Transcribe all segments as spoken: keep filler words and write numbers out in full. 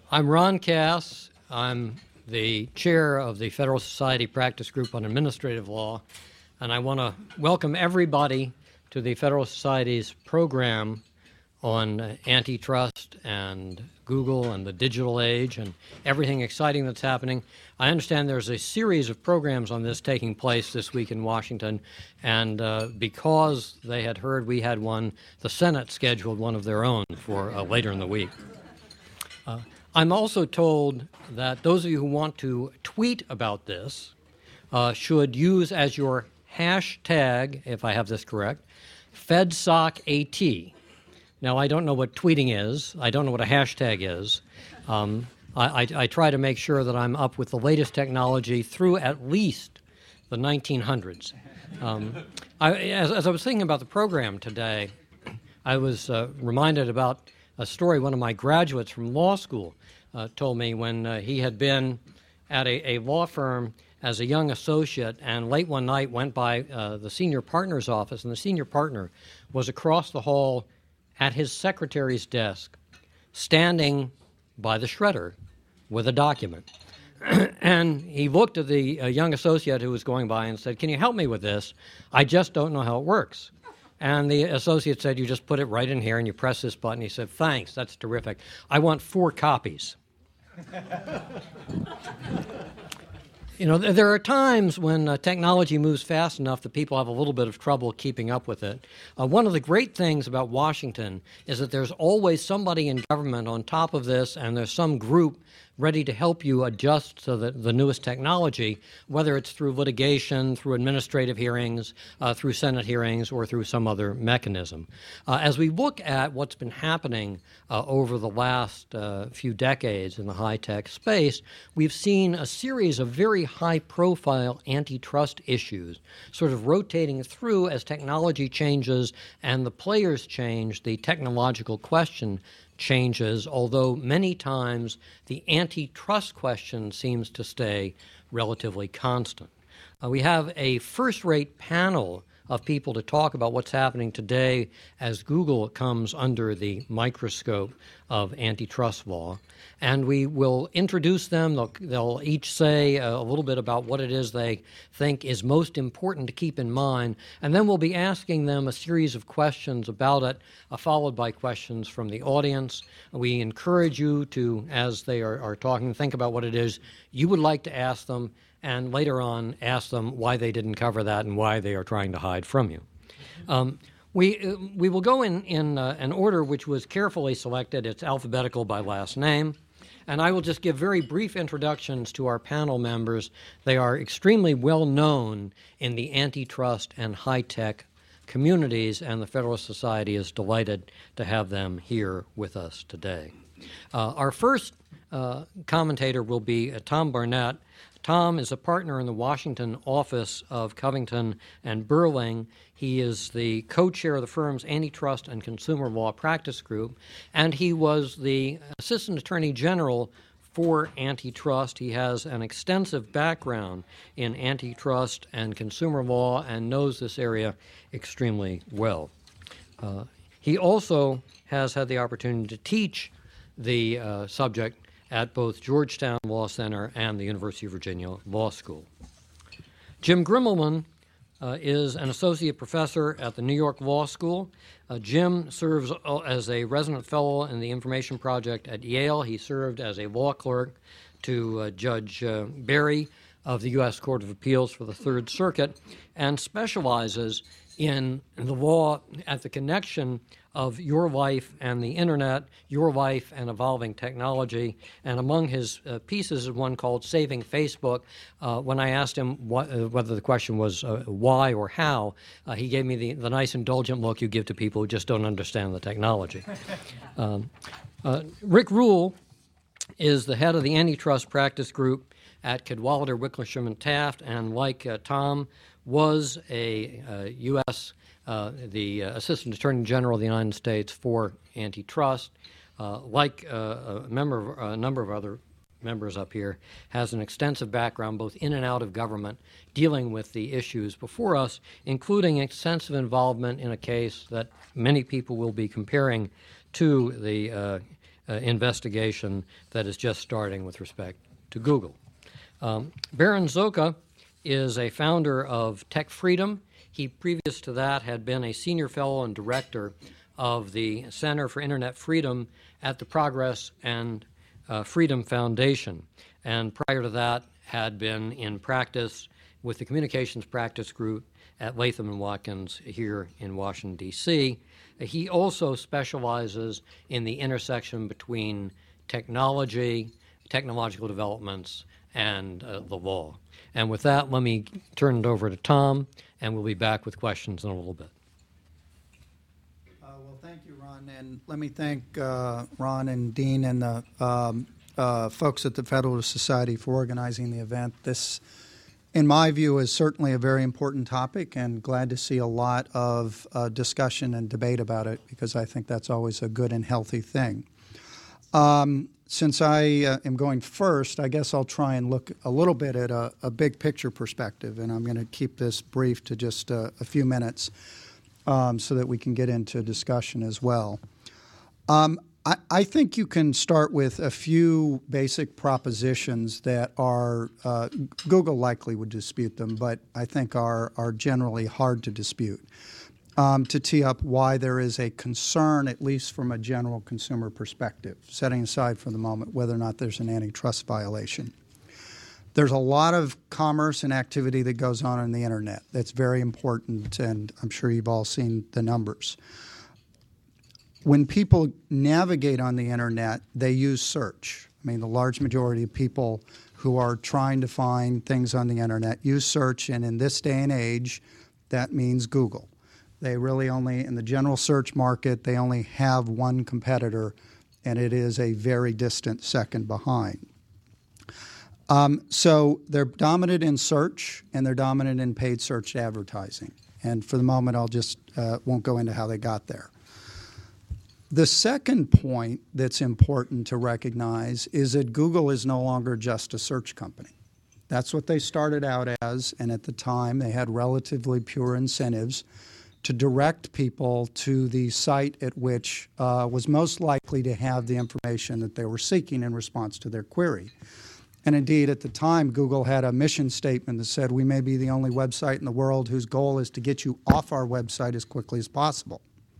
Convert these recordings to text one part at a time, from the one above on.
I'm Ron Cass. I'm the chair of the Federal Society Practice Group on Administrative Law, and I want to welcome everybody to the Federal Society's program on antitrust and Google and the digital age and everything exciting that's happening. I understand there's a series of programs on this taking place this week in Washington, and uh, because they had heard we had one, the Senate scheduled one of their own for uh, later in the week. Uh, I'm also told that those of you who want to tweet about this uh, should use as your hashtag, if I have this correct, FedSocAT. Now, I don't know what tweeting is. I don't know what a hashtag is. Um, I, I, I try to make sure that I'm up with the latest technology through at least the nineteen hundreds. Um, I, as, as I was thinking about the program today, I was uh, reminded about a story one of my graduates from law school uh, told me when uh, he had been at a, a law firm as a young associate, and late one night went by uh, the senior partner's office, and the senior partner was across the hall at his secretary's desk, standing by the shredder with a document. And he looked at the uh, young associate who was going by and said, "Can you help me with this? I just don't know how it works." And the associate said, "You just put it right in here and you press this button." He said, "Thanks, that's terrific. I want four copies." You know, there are times when uh, technology moves fast enough that people have a little bit of trouble keeping up with it. Uh, one of the great things about Washington is that there's always somebody in government on top of this, and there's some group ready to help you adjust to the, the newest technology, whether it's through litigation, through administrative hearings, uh, through Senate hearings, or through some other mechanism. Uh, as we look at what's been happening uh, over the last uh, few decades in the high-tech space, we've seen a series of very high-profile antitrust issues sort of rotating through as technology changes and the players change, the technological question changes, although many times the antitrust question seems to stay relatively constant. Uh, we have a first-rate panel of people to talk about what's happening today as Google comes under the microscope of antitrust law. And we will introduce them. They'll, they'll each say a little bit about what it is they think is most important to keep in mind. And then we'll be asking them a series of questions about it, uh, followed by questions from the audience. We encourage you to, as they are, are talking, think about what it is you would like to ask them, and later on ask them why they didn't cover that and why they are trying to hide from you. Um, we, uh, we will go in, in uh, an order which was carefully selected. It's alphabetical by last name. And I will just give very brief introductions to our panel members. They are extremely well known in the antitrust and high-tech communities, and the Federalist Society is delighted to have them here with us today. Uh, our first uh, commentator will be uh, Tom Barnett. Tom is a partner in the Washington office of Covington and Burling. He is the co-chair of the firm's Antitrust and Consumer Law Practice Group, and he was the Assistant Attorney General for antitrust. He has an extensive background in antitrust and consumer law and knows this area extremely well. Uh, he also has had the opportunity to teach the uh, subject at both Georgetown Law Center and the University of Virginia Law School. Jim Grimmelman uh, is an associate professor at the New York Law School. Uh, Jim serves uh, as a resident fellow in the Information Project at Yale. He served as a law clerk to uh, Judge uh, Berry of the U S Court of Appeals for the Third Circuit, and specializes in the law at the connection of your life and the Internet, your life and evolving technology. And among his uh, pieces is one called Saving Facebook. Uh, when I asked him what, uh, whether the question was uh, why or how, uh, he gave me the, the nice indulgent look you give to people who just don't understand the technology. um, uh, Rick Rule is the head of the Antitrust Practice Group at Cadwalader, Wicklesham, and Taft, and like uh, Tom, was a uh, U S Uh, the uh, Assistant Attorney General of the United States for antitrust. Uh, like uh, a, member of, a number of other members up here, has an extensive background both in and out of government dealing with the issues before us, including extensive involvement in a case that many people will be comparing to the uh, uh, investigation that is just starting with respect to Google. Um, Baron Zoka is a founder of Tech Freedom. He, previous to that, had been a senior fellow and director of the Center for Internet Freedom at the Progress and uh, Freedom Foundation. And prior to that, had been in practice with the Communications Practice Group at Latham and Watkins here in Washington, D C He also specializes in the intersection between technology, technological developments, and uh, the law. And with that, let me turn it over to Tom, and we'll be back with questions in a little bit. Uh, well, thank you, Ron. And let me thank uh, Ron and Dean and the um, uh, folks at the Federalist Society for organizing the event. This, in my view, is certainly a very important topic, and glad to see a lot of uh, discussion and debate about it, because I think that's always a good and healthy thing. Um, since I uh, am going first, I guess I'll try and look a little bit at a, a big picture perspective, and I'm going to keep this brief to just uh, a few minutes um, so that we can get into discussion as well. Um, I, I think you can start with a few basic propositions that are, uh, Google likely would dispute them, but I think are, are generally hard to dispute. Um, to tee up why there is a concern, at least from a general consumer perspective, setting aside for the moment whether or not there's an antitrust violation. There's a lot of commerce and activity that goes on on the Internet. That's very important, and I'm sure you've all seen the numbers. When people navigate on the Internet, they use search. I mean, the large majority of people who are trying to find things on the Internet use search, and in this day and age, that means Google. They really only, in the general search market, they only have one competitor, and it is a very distant second behind. Um, so they're dominant in search, and they're dominant in paid search advertising. And for the moment, I'll just uh, won't go into how they got there. The second point that's important to recognize is that Google is no longer just a search company. That's what they started out as, and at the time, they had relatively pure incentives to direct people to the site at which uh, was most likely to have the information that they were seeking in response to their query. And indeed, at the time, Google had a mission statement that said, we may be the only website in the world whose goal is to get you off our website as quickly as possible.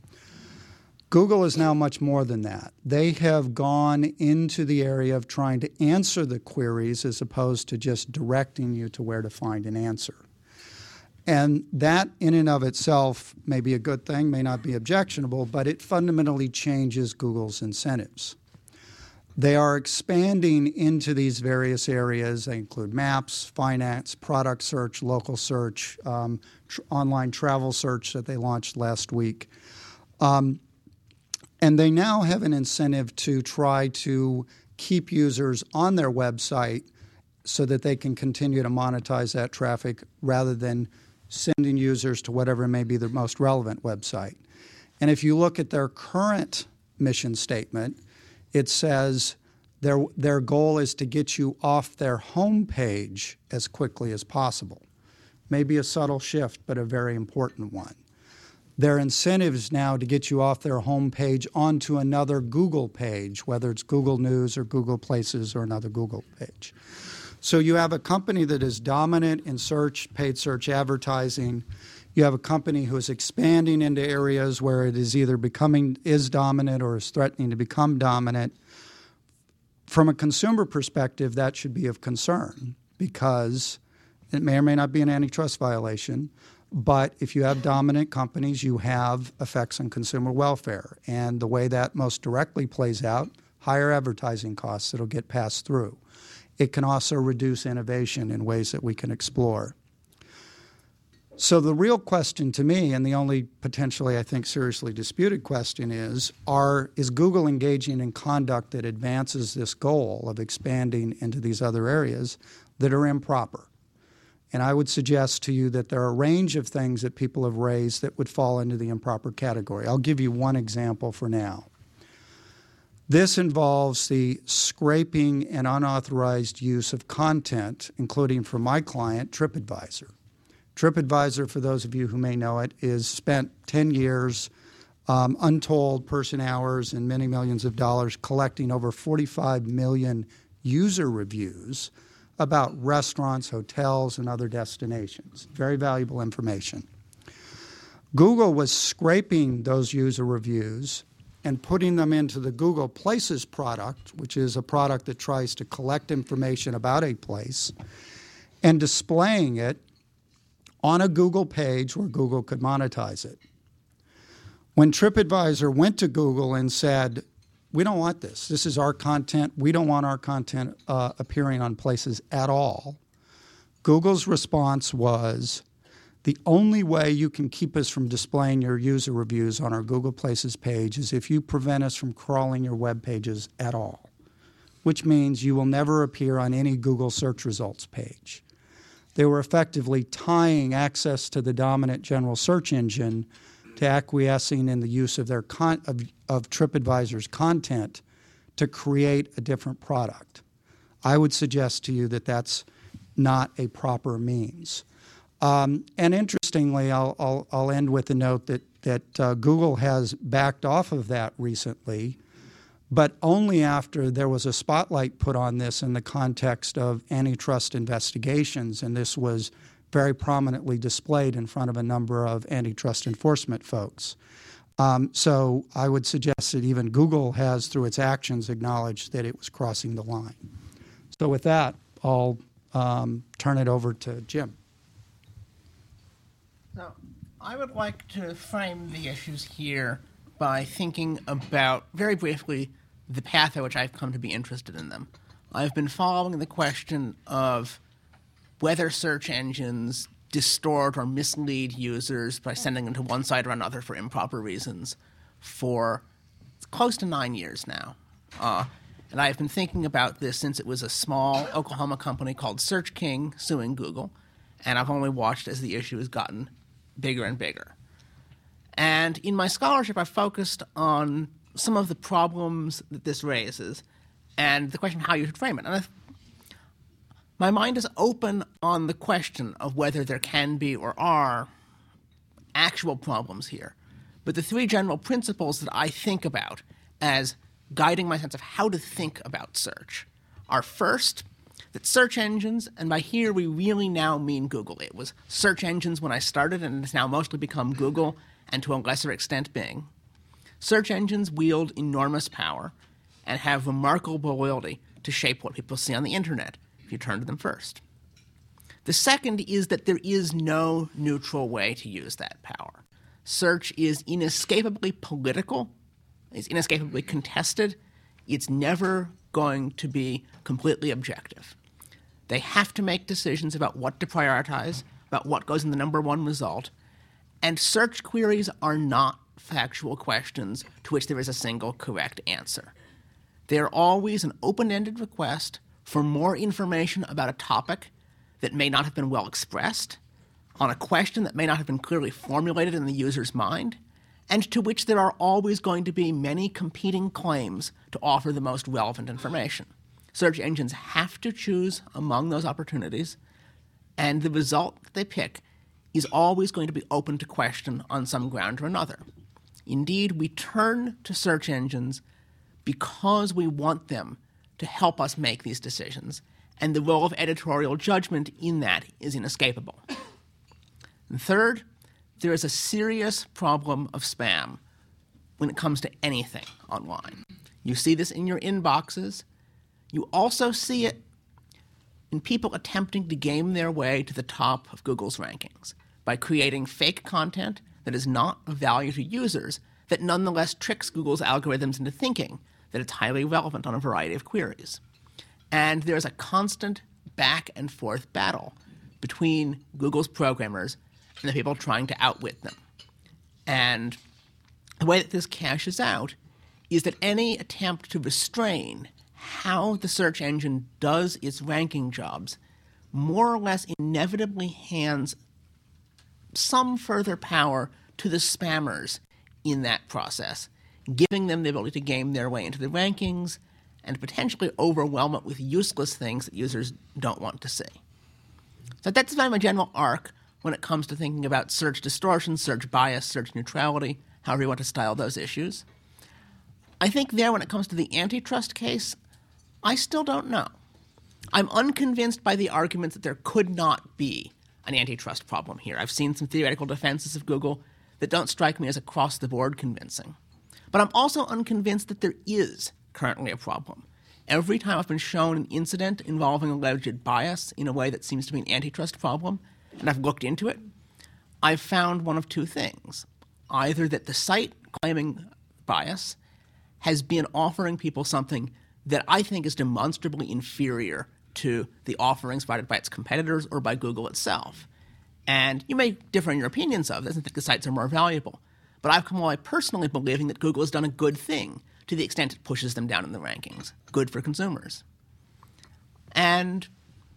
Google is now much more than that. They have gone into the area of trying to answer the queries as opposed to just directing you to where to find an answer. And that in and of itself may be a good thing, may not be objectionable, but it fundamentally changes Google's incentives. They are expanding into these various areas. They include maps, finance, product search, local search, um, tr- online travel search that they launched last week. Um, and they now have an incentive to try to keep users on their website so that they can continue to monetize that traffic rather than sending users to whatever may be the most relevant website. And if you look at their current mission statement, it says their, their goal is to get you off their home page as quickly as possible. Maybe a subtle shift, but a very important one. Their incentive is now to get you off their home page onto another Google page, whether it's Google News or Google Places or another Google page. So you have a company that is dominant in search, paid search advertising. You have a company who is expanding into areas where it is either becoming, is dominant or is threatening to become dominant. From a consumer perspective, that should be of concern because it may or may not be an antitrust violation. But if you have dominant companies, you have effects on consumer welfare. And the way that most directly plays out, higher advertising costs that'll get passed through. It can also reduce innovation in ways that we can explore. So the real question to me, and the only potentially, I think, seriously disputed question is, are, is Google engaging in conduct that advances this goal of expanding into these other areas that are improper? And I would suggest to you that there are a range of things that people have raised that would fall into the improper category. I'll give you one example for now. This involves the scraping and unauthorized use of content, including for my client, TripAdvisor. TripAdvisor, for those of you who may know it, is spent ten years um, untold person hours and many millions of dollars collecting over forty-five million user reviews about restaurants, hotels, and other destinations. Very valuable information. Google was scraping those user reviews and putting them into the Google Places product, which is a product that tries to collect information about a place, and displaying it on a Google page where Google could monetize it. When TripAdvisor went to Google and said, we don't want this, this is our content, we don't want our content uh, appearing on Places at all, Google's response was, the only way you can keep us from displaying your user reviews on our Google Places page is if you prevent us from crawling your web pages at all, which means you will never appear on any Google search results page. They were effectively tying access to the dominant general search engine to acquiescing in the use of their con- of, of TripAdvisor's content to create a different product. I would suggest to you that that's not a proper means. Um, and interestingly, I'll, I'll, I'll end with a note that, that uh, Google has backed off of that recently, but only after there was a spotlight put on this in the context of antitrust investigations, and this was very prominently displayed in front of a number of antitrust enforcement folks. Um, so I would suggest that even Google has, through its actions, acknowledged that it was crossing the line. So with that, I'll um, turn it over to Jim. So I would like to frame the issues here by thinking about, very briefly, the path at which I've come to be interested in them. I've been following the question of whether search engines distort or mislead users by sending them to one site or another for improper reasons for close to nine years now. Uh, and I've been thinking about this since it was a small Oklahoma company called Search King suing Google, and I've only watched as the issue has gotten bigger and bigger. And in my scholarship, I've focused on some of the problems that this raises and the question of how you should frame it. And I've, my mind is open on the question of whether there can be or are actual problems here. But the three general principles that I think about as guiding my sense of how to think about search are, first, that search engines, and by here we really now mean Google. It was search engines when I started, and it's now mostly become Google, and to a lesser extent Bing. Search engines wield enormous power and have remarkable ability to shape what people see on the internet if you turn to them first. The second is that there is no neutral way to use that power. Search is inescapably political, it's inescapably contested, it's never going to be completely objective. They have to make decisions about what to prioritize, about what goes in the number one result, and search queries are not factual questions to which there is a single correct answer. They're always an open-ended request for more information about a topic that may not have been well expressed, on a question that may not have been clearly formulated in the user's mind, and to which there are always going to be many competing claims to offer the most relevant information. Search engines have to choose among those opportunities, and the result that they pick is always going to be open to question on some ground or another. Indeed, we turn to search engines because we want them to help us make these decisions, and the role of editorial judgment in that is inescapable. And third, there is a serious problem of spam when it comes to anything online. You see this in your inboxes. You also see it in people attempting to game their way to the top of Google's rankings by creating fake content that is not of value to users that nonetheless tricks Google's algorithms into thinking that it's highly relevant on a variety of queries. And there's a constant back and forth battle between Google's programmers and the people trying to outwit them. And the way that this cashes out is that any attempt to restrain how the search engine does its ranking jobs more or less inevitably hands some further power to the spammers in that process, giving them the ability to game their way into the rankings and potentially overwhelm it with useless things that users don't want to see. So that's kind of a general arc when it comes to thinking about search distortion, search bias, search neutrality, however you want to style those issues. I think there, when it comes to the antitrust case, I still don't know. I'm unconvinced by the arguments that there could not be an antitrust problem here. I've seen some theoretical defenses of Google that don't strike me as across-the-board convincing. But I'm also unconvinced that there is currently a problem. Every time I've been shown an incident involving alleged bias in a way that seems to be an antitrust problem, and I've looked into it, I've found one of two things. Either that the site claiming bias has been offering people something that I think is demonstrably inferior to the offerings provided by its competitors or by Google itself. And you may differ in your opinions of this and think the sites are more valuable. But I've come away personally believing that Google has done a good thing to the extent it pushes them down in the rankings. Good for consumers. And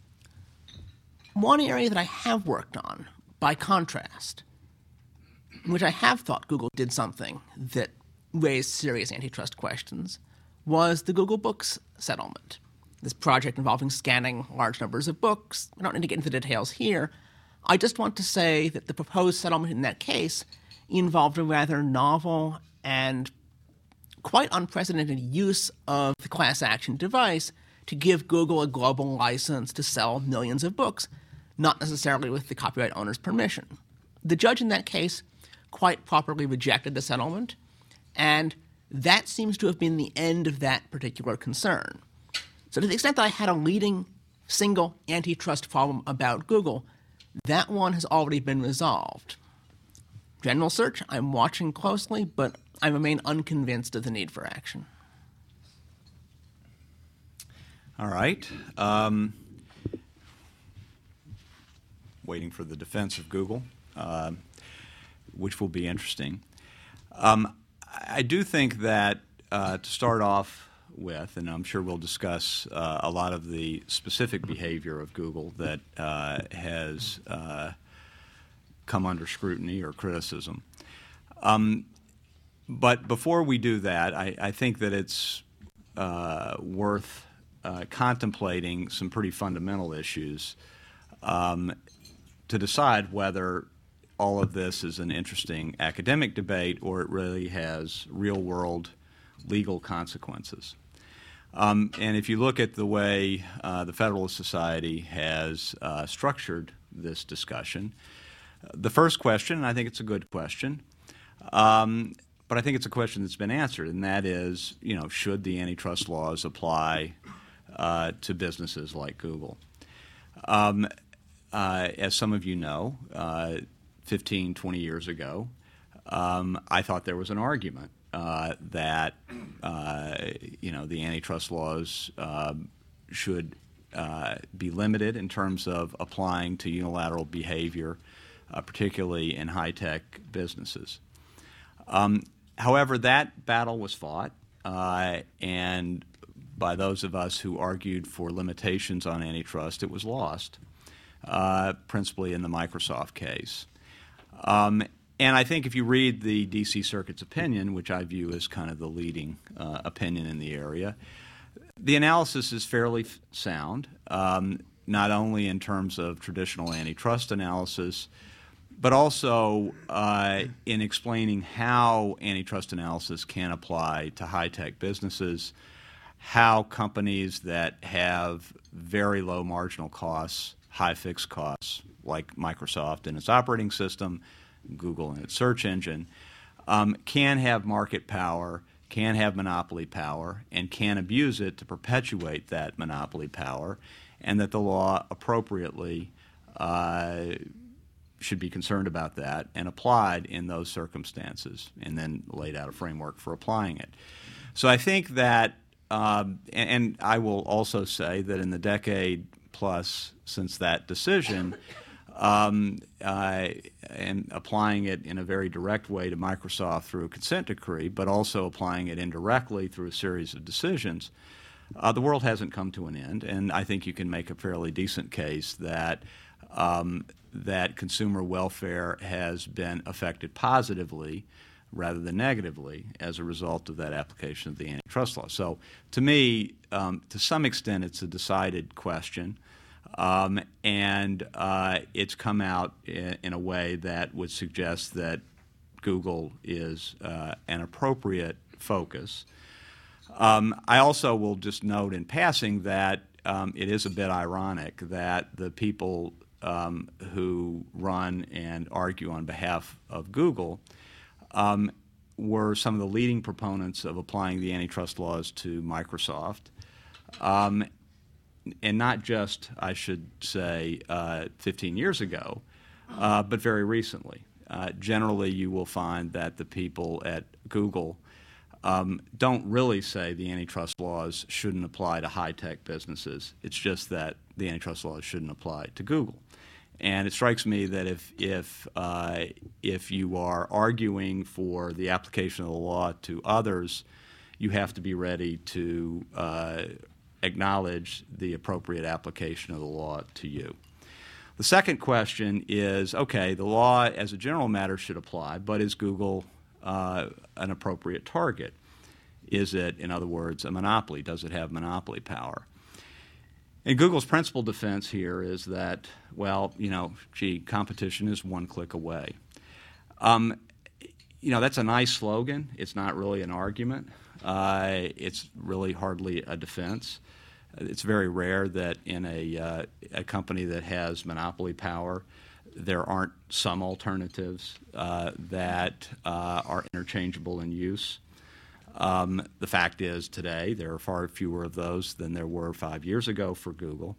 one area that I have worked on, by contrast, in which I have thought Google did something that raised serious antitrust questions, was the Google Books settlement. This project involving scanning large numbers of books. I don't need to get into the details here. I just want to say that the proposed settlement in that case involved a rather novel and quite unprecedented use of the class action device to give Google a global license to sell millions of books, not necessarily with the copyright owner's permission. The judge in that case quite properly rejected the settlement, and that seems to have been the end of that particular concern. So to the extent that I had a leading single antitrust problem about Google, that one has already been resolved. General search, I'm watching closely, but I remain unconvinced of the need for action. All right. Um, waiting for the defense of Google, uh, which will be interesting. Um, I do think that uh, to start off with, and I'm sure we'll discuss uh, a lot of the specific behavior of Google that uh, has uh, come under scrutiny or criticism. Um, but before we do that, I, I think that it's uh, worth uh, contemplating some pretty fundamental issues um, to decide whether all of this is an interesting academic debate or it really has real-world legal consequences. Um, and if you look at the way uh, the Federalist Society has uh, structured this discussion, the first question, and I think it's a good question, um, but I think it's a question that's been answered, and that is, you know, should the antitrust laws apply uh, to businesses like Google? Um, uh, as some of you know, uh, fifteen, twenty years ago, um, I thought there was an argument uh, that uh, you know the antitrust laws uh, should uh, be limited in terms of applying to unilateral behavior, uh, particularly in high-tech businesses. Um, however, that battle was fought, uh, and by those of us who argued for limitations on antitrust, it was lost, uh, principally in the Microsoft case. Um, and I think if you read the D C Circuit's opinion, which I view as kind of the leading uh, opinion in the area, the analysis is fairly f- sound, um, not only in terms of traditional antitrust analysis, but also uh, in explaining how antitrust analysis can apply to high-tech businesses, how companies that have very low marginal costs, high fixed costs, like Microsoft and its operating system, Google and its search engine, um, can have market power, can have monopoly power, and can abuse it to perpetuate that monopoly power, and that the law appropriately uh, should be concerned about that and applied in those circumstances, and then laid out a framework for applying it. So I think that, um, and, and I will also say that in the decade plus since that decision, um, uh, and applying it in a very direct way to Microsoft through a consent decree, but also applying it indirectly through a series of decisions, uh, the world hasn't come to an end, and I think you can make a fairly decent case that um, that consumer welfare has been affected positively rather than negatively as a result of that application of the antitrust law. So to me, um, to some extent, it's a decided question, um, and uh, it's come out in, in a way that would suggest that Google is uh, an appropriate focus. Um, I also will just note in passing that um, it is a bit ironic that the people um, who run and argue on behalf of Google um, were some of the leading proponents of applying the antitrust laws to Microsoft. Um, and not just, I should say, uh, fifteen years ago, uh, but very recently. Uh, generally, you will find that the people at Google um, don't really say the antitrust laws shouldn't apply to high-tech businesses. It's just that the antitrust laws shouldn't apply to Google. And it strikes me that if, if, uh, if you are arguing for the application of the law to others, you have to be ready to uh, acknowledge the appropriate application of the law to you. The second question is, okay, the law as a general matter should apply, but is Google uh, an appropriate target? Is it, in other words, a monopoly? Does it have monopoly power? And Google's principal defense here is that, well, you know, gee, competition is one click away. Um, you know, that's a nice slogan. It's not really an argument. Uh, it's really hardly a defense. It's very rare that in a, uh, a company that has monopoly power, there aren't some alternatives uh, that uh, are interchangeable in use. Um, the fact is today there are far fewer of those than there were five years ago for Google.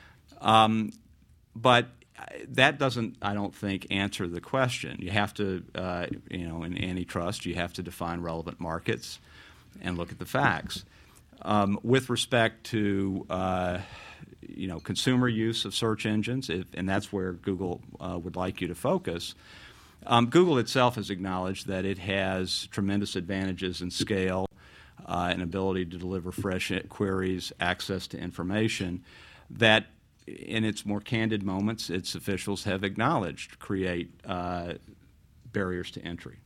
Um, but that doesn't, I don't think, answer the question. You have to, uh, you know, in antitrust, you have to define relevant markets and look at the facts. Um, with respect to, uh, you know, consumer use of search engines, if, and that's where Google uh, would like you to focus, um, Google itself has acknowledged that it has tremendous advantages in scale, uh, and ability to deliver fresh queries, access to information that in its more candid moments, its officials have acknowledged create uh, barriers to entry.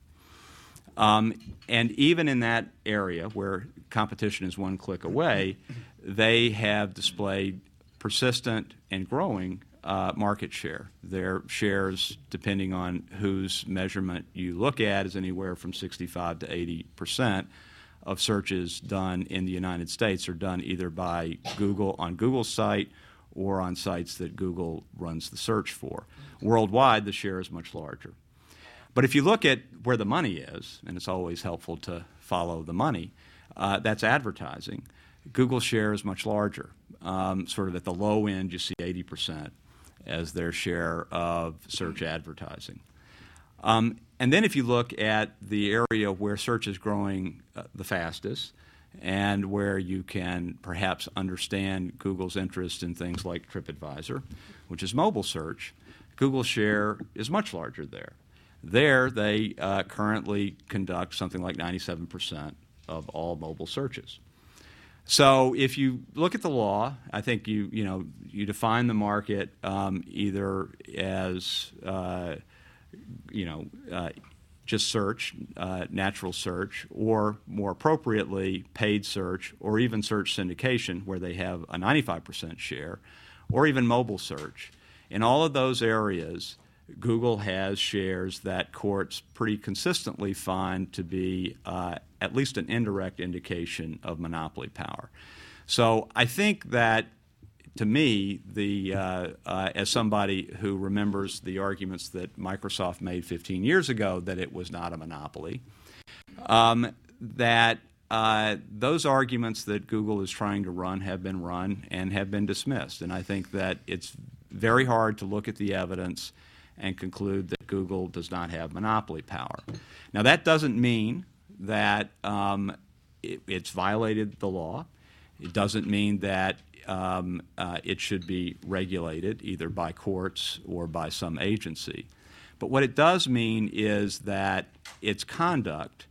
Um, and even in that area where competition is one click away, they have displayed persistent and growing uh, market share. Their shares, depending on whose measurement you look at, is anywhere from sixty-five to eighty percent of searches done in the United States are done either by Google on Google's site or on sites that Google runs the search for. Worldwide, the share is much larger. But if you look at where the money is, and it's always helpful to follow the money, uh, that's advertising. Google's share is much larger. Um, sort of at the low end, you see eighty percent as their share of search advertising. Um, and then if you look at the area where search is growing uh, the fastest and where you can perhaps understand Google's interest in things like TripAdvisor, which is mobile search, Google's share is much larger there. There, they uh, currently conduct something like ninety-seven percent of all mobile searches. So if you look at the law, I think you you know you define the market um, either as uh, you know uh, just search, uh, natural search, or more appropriately paid search, or even search syndication, where they have a ninety-five percent share, or even mobile search. In all of those areas, Google has shares that courts pretty consistently find to be uh, at least an indirect indication of monopoly power. So I think that, to me, the uh, uh, as somebody who remembers the arguments that Microsoft made fifteen years ago that it was not a monopoly, um, that uh, those arguments that Google is trying to run have been run and have been dismissed. And I think that it's very hard to look at the evidence and conclude that Google does not have monopoly power. Now, that doesn't mean that um, it, it's violated the law. It doesn't mean that um, uh, it should be regulated either by courts or by some agency. But what it does mean is that its conduct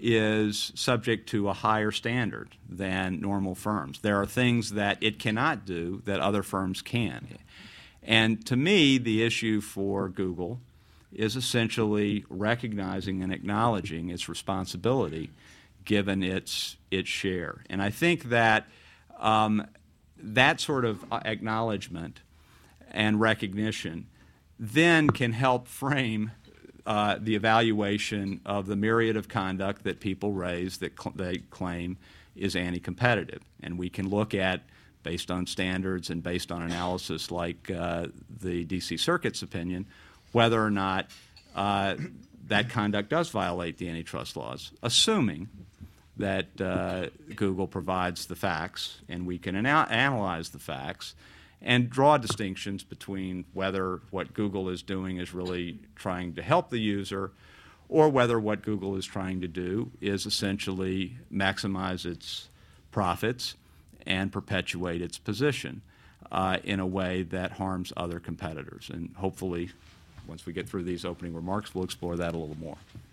is subject to a higher standard than normal firms. There are things that it cannot do that other firms can. And to me, the issue for Google is essentially recognizing and acknowledging its responsibility given its its share. And I think that um, that sort of acknowledgement and recognition then can help frame uh, the evaluation of the myriad of conduct that people raise that cl- they claim is anti-competitive. And we can look at, based on standards and based on analysis like uh, the D C Circuit's opinion, whether or not uh, that conduct does violate the antitrust laws, assuming that uh, Google provides the facts and we can ana- analyze the facts and draw distinctions between whether what Google is doing is really trying to help the user or whether what Google is trying to do is essentially maximize its profits and perpetuate its position uh, in a way that harms other competitors. And hopefully, once we get through these opening remarks, we'll explore that a little more.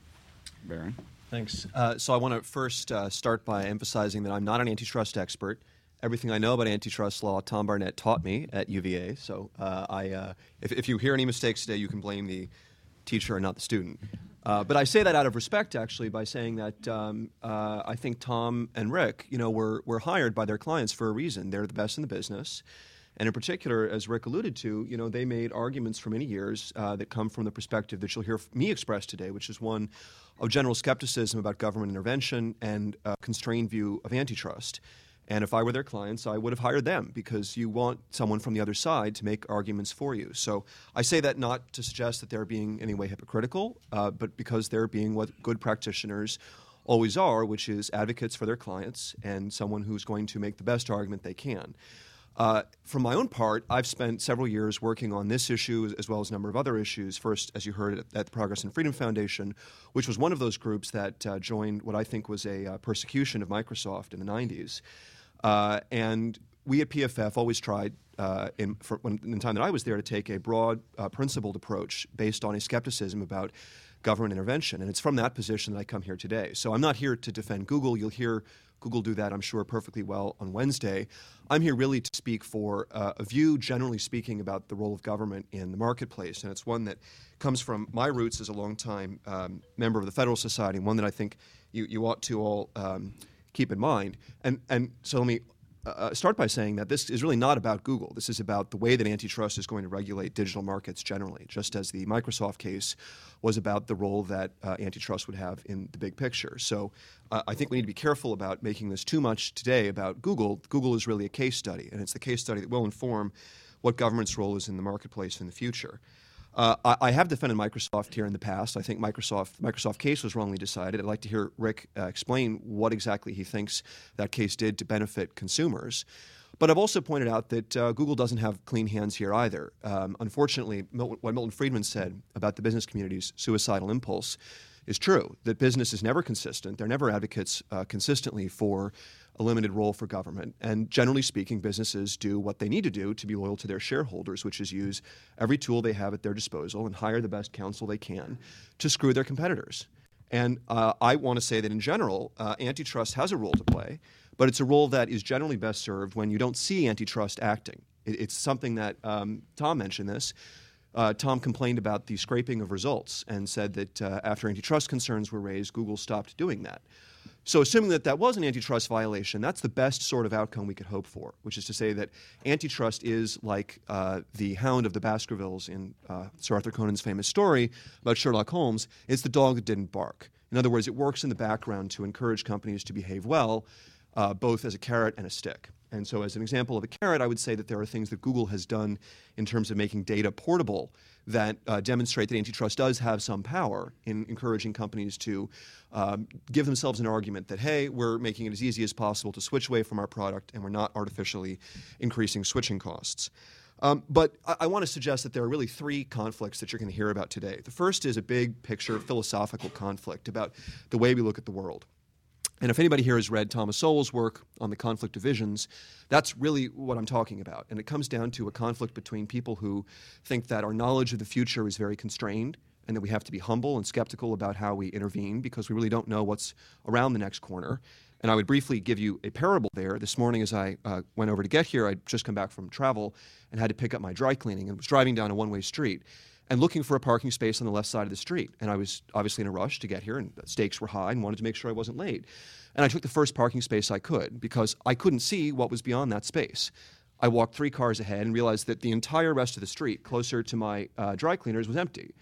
Baron? Thanks. Uh, so I want to first uh, start by emphasizing that I'm not an antitrust expert. Everything I know about antitrust law, Tom Barnett taught me at U V A. So uh, I, uh, if, if you hear any mistakes today, you can blame the teacher and not the student. Uh, but I say that out of respect, actually, by saying that um, uh, I think Tom and Rick, you know, were were hired by their clients for a reason. They're the best in the business. And in particular, as Rick alluded to, you know, they made arguments for many years uh, that come from the perspective that you'll hear me express today, which is one of general skepticism about government intervention and a constrained view of antitrust. And if I were their clients, I would have hired them because you want someone from the other side to make arguments for you. So I say that not to suggest that they're being in any way hypocritical, uh, but because they're being what good practitioners always are, which is advocates for their clients and someone who's going to make the best argument they can. Uh, for my own part, I've spent several years working on this issue as well as a number of other issues. First, as you heard, at, at the Progress and Freedom Foundation, which was one of those groups that uh, joined what I think was a uh, persecution of Microsoft in the nineties. Uh, and we at P F F always tried, uh, in, for, when, in the time that I was there, to take a broad, uh, principled approach based on a skepticism about government intervention. And it's from that position that I come here today. So I'm not here to defend Google. You'll hear Google do that, I'm sure, perfectly well on Wednesday. I'm here really to speak for uh, a view, generally speaking, about the role of government in the marketplace. And it's one that comes from my roots as a longtime um, member of the Federal Society, and one that I think you, you ought to all um, keep in mind. And, and so let me uh, start by saying that this is really not about Google. This is about the way that antitrust is going to regulate digital markets generally, just as the Microsoft case was about the role that uh, antitrust would have in the big picture. So uh, I think we need to be careful about making this too much today about Google. Google is really a case study, and it's the case study that will inform what government's role is in the marketplace in the future. Uh, I, I have defended Microsoft here in the past. I think Microsoft Microsoft case was wrongly decided. I'd like to hear Rick uh, explain what exactly he thinks that case did to benefit consumers. But I've also pointed out that uh, Google doesn't have clean hands here either. Um, unfortunately, Mil- what Milton Friedman said about the business community's suicidal impulse is true, that business is never consistent. They're never advocates uh, consistently for a limited role for government. And generally speaking, businesses do what they need to do to be loyal to their shareholders, which is use every tool they have at their disposal and hire the best counsel they can to screw their competitors. And uh, I want to say that in general, uh, antitrust has a role to play, but it's a role that is generally best served when you don't see antitrust acting. It, it's something that um, Tom mentioned this. Uh, Tom complained about the scraping of results and said that uh, after antitrust concerns were raised, Google stopped doing that. So assuming that that was an antitrust violation, that's the best sort of outcome we could hope for, which is to say that antitrust is like uh, the hound of the Baskervilles in uh, Sir Arthur Conan's famous story about Sherlock Holmes. It's the dog that didn't bark. In other words, it works in the background to encourage companies to behave well, uh, both as a carrot and a stick. And so as an example of a carrot, I would say that there are things that Google has done in terms of making data portable that uh, demonstrate that antitrust does have some power in encouraging companies to um, give themselves an argument that, hey, we're making it as easy as possible to switch away from our product and we're not artificially increasing switching costs. Um, but I, I want to suggest that there are really three conflicts that you're going to hear about today. The first is a big picture philosophical conflict about the way we look at the world. And if anybody here has read Thomas Sowell's work on the conflict of visions, that's really what I'm talking about. And it comes down to a conflict between people who think that our knowledge of the future is very constrained and that we have to be humble and skeptical about how we intervene because we really don't know what's around the next corner. And I would briefly give you a parable there. This morning as I uh, went over to get here, I'd just come back from travel and had to pick up my dry cleaning and was driving down a one-way street and looking for a parking space on the left side of the street. And I was obviously in a rush to get here, and the stakes were high and wanted to make sure I wasn't late. And I took the first parking space I could because I couldn't see what was beyond that space. I walked three cars ahead and realized that the entire rest of the street, closer to my uh, dry cleaners, was empty.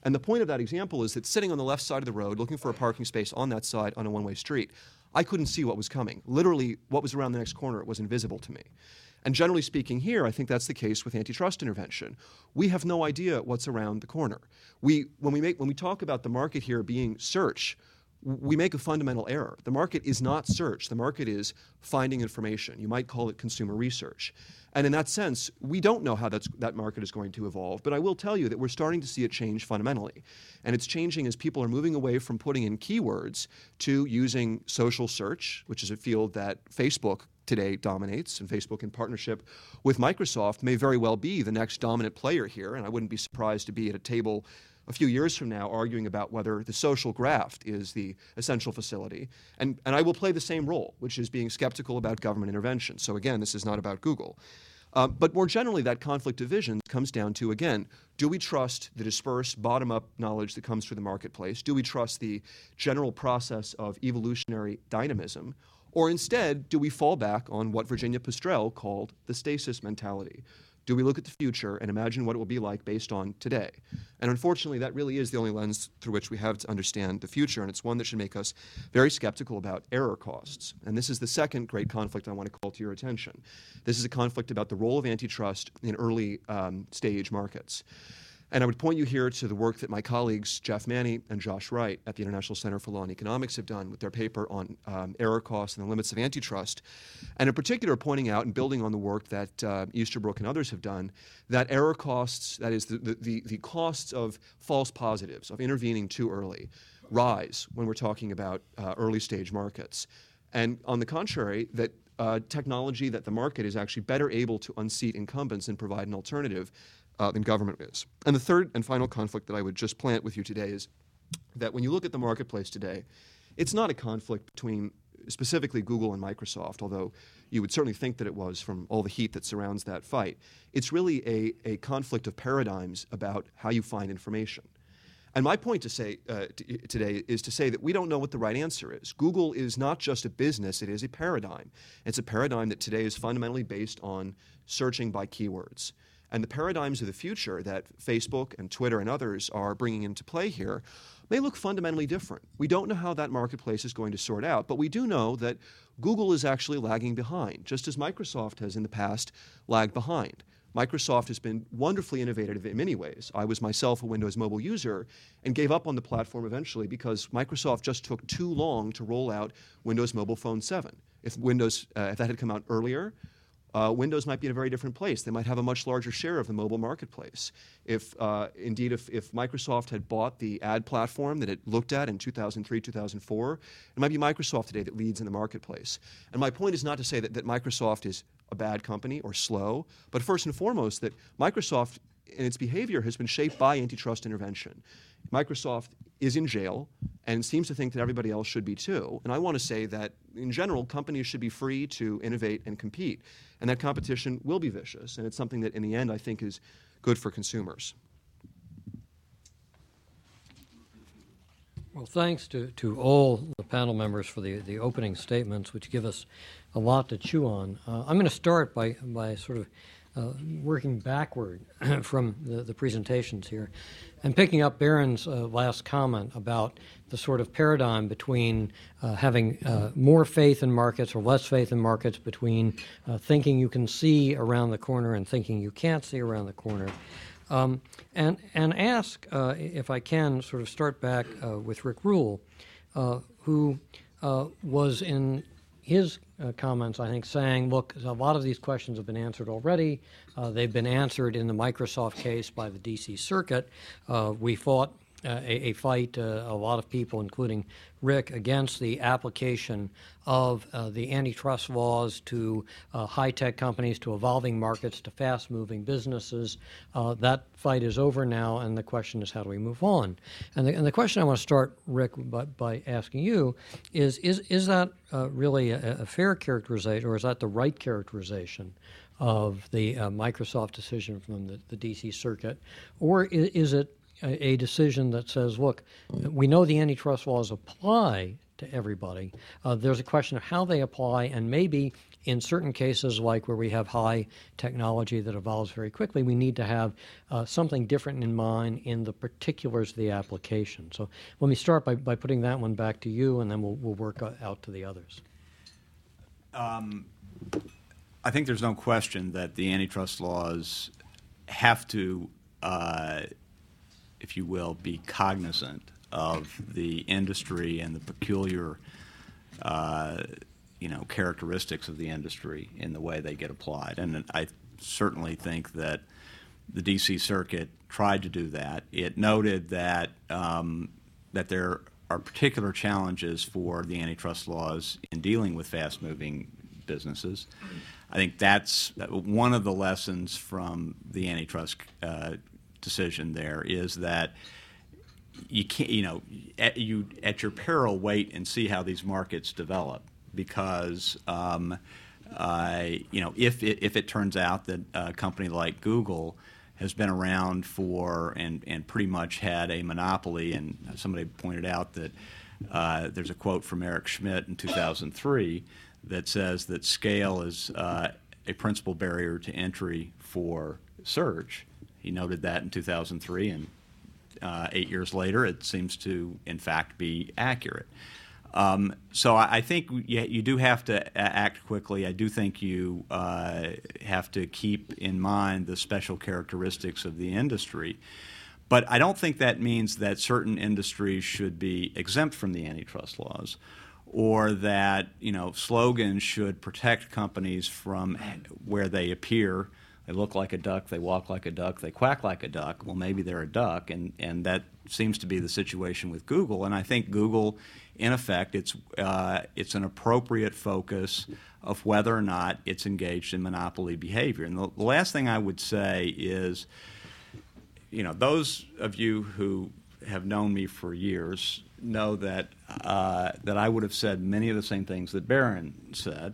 And the point of that example is that sitting on the left side of the road, looking for a parking space on that side on a one-way street, I couldn't see what was coming. Literally, what was around the next corner was invisible to me. And generally speaking here, I think that's the case with antitrust intervention. We have no idea what's around the corner. We, when, we make, when we talk about the market here being search, we make a fundamental error. The market is not search. The market is finding information. You might call it consumer research. And in that sense, we don't know how that's, that market is going to evolve, but I will tell you that we're starting to see it change fundamentally. And it's changing as people are moving away from putting in keywords to using social search, which is a field that Facebook today dominates, and Facebook in partnership with Microsoft may very well be the next dominant player here, and I wouldn't be surprised to be at a table a few years from now arguing about whether the social graph is the essential facility. And, and I will play the same role, which is being skeptical about government intervention. So again, this is not about Google. Um, but more generally, that conflict of vision comes down to, again, do we trust the dispersed, bottom-up knowledge that comes through the marketplace? Do we trust the general process of evolutionary dynamism? Or instead, do we fall back on what Virginia Postrel called the stasis mentality? Do we look at the future and imagine what it will be like based on today? And unfortunately, that really is the only lens through which we have to understand the future, and it's one that should make us very skeptical about error costs. And this is the second great conflict I want to call to your attention. This is a conflict about the role of antitrust in early um, stage markets. And I would point you here to the work that my colleagues Jeff Manny and Josh Wright at the International Center for Law and Economics have done with their paper on um, error costs and the limits of antitrust, and in particular pointing out and building on the work that uh, Easterbrook and others have done, that error costs, that is the, the, the costs of false positives, of intervening too early, rise when we're talking about uh, early stage markets. And on the contrary, that uh, technology, that the market is actually better able to unseat incumbents and provide an alternative Uh, than government is. And the third and final conflict that I would just plant with you today is that when you look at the marketplace today, it's not a conflict between specifically Google and Microsoft, although you would certainly think that it was from all the heat that surrounds that fight. It's really a, a conflict of paradigms about how you find information. And my point to say uh, t- today is to say that we don't know what the right answer is. Google is not just a business, it is a paradigm. It's a paradigm that today is fundamentally based on searching by keywords. And the paradigms of the future that Facebook and Twitter and others are bringing into play here may look fundamentally different. We don't know how that marketplace is going to sort out, but we do know that Google is actually lagging behind, just as Microsoft has in the past lagged behind. Microsoft has been wonderfully innovative in many ways. I was myself a Windows Mobile user and gave up on the platform eventually because Microsoft just took too long to roll out Windows Mobile Phone seven. If Windows, uh, if that had come out earlier, Uh, Windows might be in a very different place. They might have a much larger share of the mobile marketplace. If, uh, indeed, if, if Microsoft had bought the ad platform that it looked at in two thousand three, two thousand four, it might be Microsoft today that leads in the marketplace. And my point is not to say that, that Microsoft is a bad company or slow, but first and foremost that Microsoft in its behavior has been shaped by antitrust intervention. Microsoft is in jail and seems to think that everybody else should be too. And I want to say that, in general, companies should be free to innovate and compete. And that competition will be vicious. And it's something that, in the end, I think is good for consumers. Well, thanks to, to all the panel members for the, the opening statements, which give us a lot to chew on. Uh, I'm going to start by, by sort of Uh, working backward from the, the presentations here and picking up Baron's uh, last comment about the sort of paradigm between uh, having uh, more faith in markets or less faith in markets, between uh, thinking you can see around the corner and thinking you can't see around the corner. Um, and, and ask, uh, if I can, sort of start back uh, with Rick Rule, uh, who uh, was in his uh, comments, I think, saying, look, a lot of these questions have been answered already. Uh, they've been answered in the Microsoft case by the D C Circuit. Uh, we fought uh, a, a fight, uh, a lot of people, including Rick, against the application of uh, the antitrust laws to uh, high-tech companies, to evolving markets, to fast-moving businesses. Uh, that fight is over now, and the question is, how do we move on? And the, and the question I want to start, Rick, by, by asking you is, is, is that uh, really a, a fair characterization, or is that the right characterization of the uh, Microsoft decision from the, the D C Circuit? Or is, is it a, a decision that says, look, we know the antitrust laws apply to everybody. Uh, there's a question of how they apply, and maybe in certain cases, like where we have high technology that evolves very quickly, we need to have uh, something different in mind in the particulars of the application. So let me start by, by putting that one back to you, and then we'll, we'll work out to the others. Um, I think there's no question that the antitrust laws have to, uh, if you will, be cognizant of the industry and the peculiar, uh, you know, characteristics of the industry in the way they get applied. And I certainly think that the D C Circuit tried to do that. It noted that um, that there are particular challenges for the antitrust laws in dealing with fast-moving businesses. I think that's one of the lessons from the antitrust uh, decision. There is that you can't, you know, at, you at your peril wait and see how these markets develop, because um, uh, you know, if it, if it turns out that a company like Google has been around for and and pretty much had a monopoly, and somebody pointed out that uh, there's a quote from Eric Schmidt in two thousand three that says that scale is uh, a principal barrier to entry for search. He noted that in two thousand three, and uh, eight years later, it seems to, in fact, be accurate. Um, so I, I think you, you do have to act quickly. I do think you uh, have to keep in mind the special characteristics of the industry. But I don't think that means that certain industries should be exempt from the antitrust laws, or that, you know, slogans should protect companies from where they appear. They look like a duck, they walk like a duck, they quack like a duck. Well, maybe they're a duck, and, and that seems to be the situation with Google. And I think Google, in effect, it's uh, it's an appropriate focus of whether or not it's engaged in monopoly behavior. And the, the last thing I would say is, you know, those of you who have known me for years know that uh, that I would have said many of the same things that Barron said,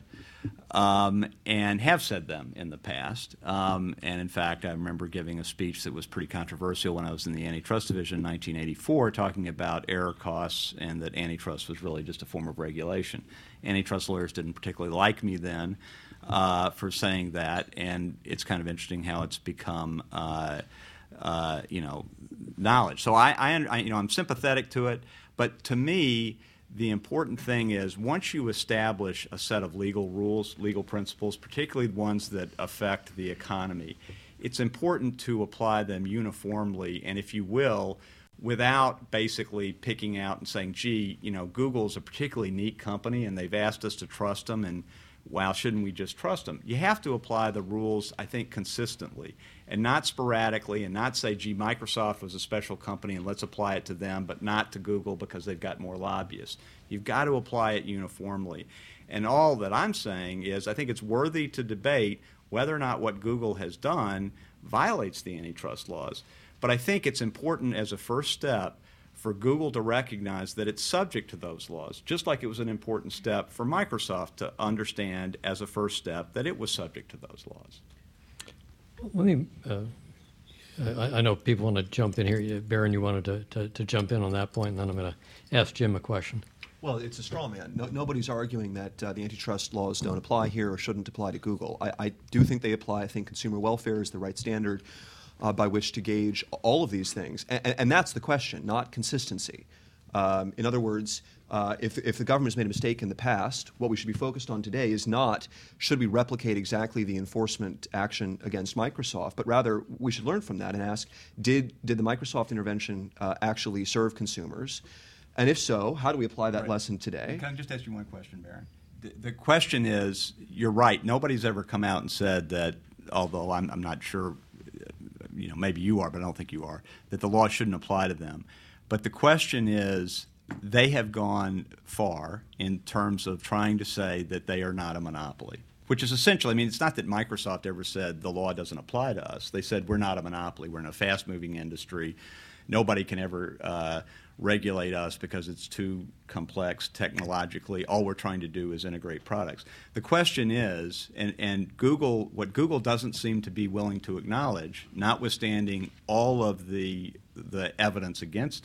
um, and have said them in the past. Um, and in fact, I remember giving a speech that was pretty controversial when I was in the Antitrust Division in nineteen eighty-four, talking about error costs and that antitrust was really just a form of regulation. Antitrust lawyers didn't particularly like me then uh, for saying that, and it's kind of interesting how it's become uh, uh, you know, knowledge. So I, I, I, you know, I'm sympathetic to it. But to me, the important thing is once you establish a set of legal rules, legal principles, particularly ones that affect the economy, it's important to apply them uniformly, and if you will, without basically picking out and saying, gee, you know, Google's a particularly neat company and they've asked us to trust them, and wow, shouldn't we just trust them? You have to apply the rules, I think, consistently, and not sporadically, and not say, gee, Microsoft was a special company and let's apply it to them, but not to Google because they've got more lobbyists. You've got to apply it uniformly. And all that I'm saying is I think it's worthy to debate whether or not what Google has done violates the antitrust laws. But I think it's important as a first step for Google to recognize that it's subject to those laws, just like it was an important step for Microsoft to understand as a first step that it was subject to those laws. Let me, uh, I, I know people want to jump in here. Barron, you wanted to, to, to jump in on that point, and then I'm going to ask Jim a question. Well, it's a straw man. No, nobody's arguing that uh, the antitrust laws don't apply here or shouldn't apply to Google. I, I do think they apply. I think consumer welfare is the right standard Uh, by which to gauge all of these things. And, and that's the question, not consistency. Um, in other words, uh, if, if the government has made a mistake in the past, what we should be focused on today is not should we replicate exactly the enforcement action against Microsoft, but rather we should learn from that and ask, did, did the Microsoft intervention uh, actually serve consumers? And if so, how do we apply that right. lesson today? Can I just ask you one question, Barron? The, the question is, you're right, nobody's ever come out and said that, although I'm, I'm not sure, you know, maybe you are, but I don't think you are, that the law shouldn't apply to them. But the question is, they have gone far in terms of trying to say that they are not a monopoly, which is essentially, I mean, it's not that Microsoft ever said the law doesn't apply to us. They said we're not a monopoly. We're in a fast-moving industry. Nobody can ever uh, regulate us because it's too complex technologically. All we're trying to do is integrate products. The question is, and, and Google, what Google doesn't seem to be willing to acknowledge, notwithstanding all of the the evidence against it,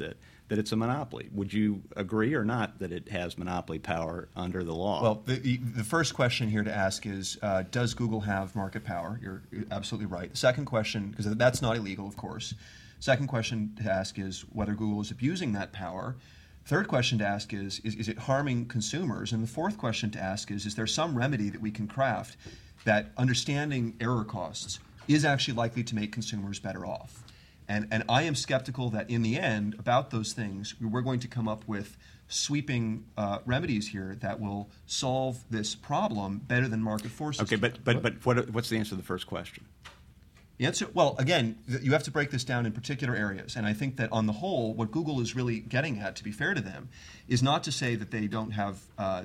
that it's a monopoly. Would you agree or not that it has monopoly power under the law? Well, the, the first question here to ask is, uh, does Google have market power? You're absolutely right. The second question, because that's not illegal, of course. Second question to ask is whether Google is abusing that power. Third question to ask is, is, is it harming consumers? And the fourth question to ask is, is there some remedy that we can craft that understanding error costs is actually likely to make consumers better off? And, and I am skeptical that in the end, about those things, we're going to come up with sweeping uh, remedies here that will solve this problem better than market forces. Okay, but but but what, what's the answer to the first question? The answer, well, again, you have to break this down in particular areas. And I think that on the whole, what Google is really getting at, to be fair to them, is not to say that they don't have uh,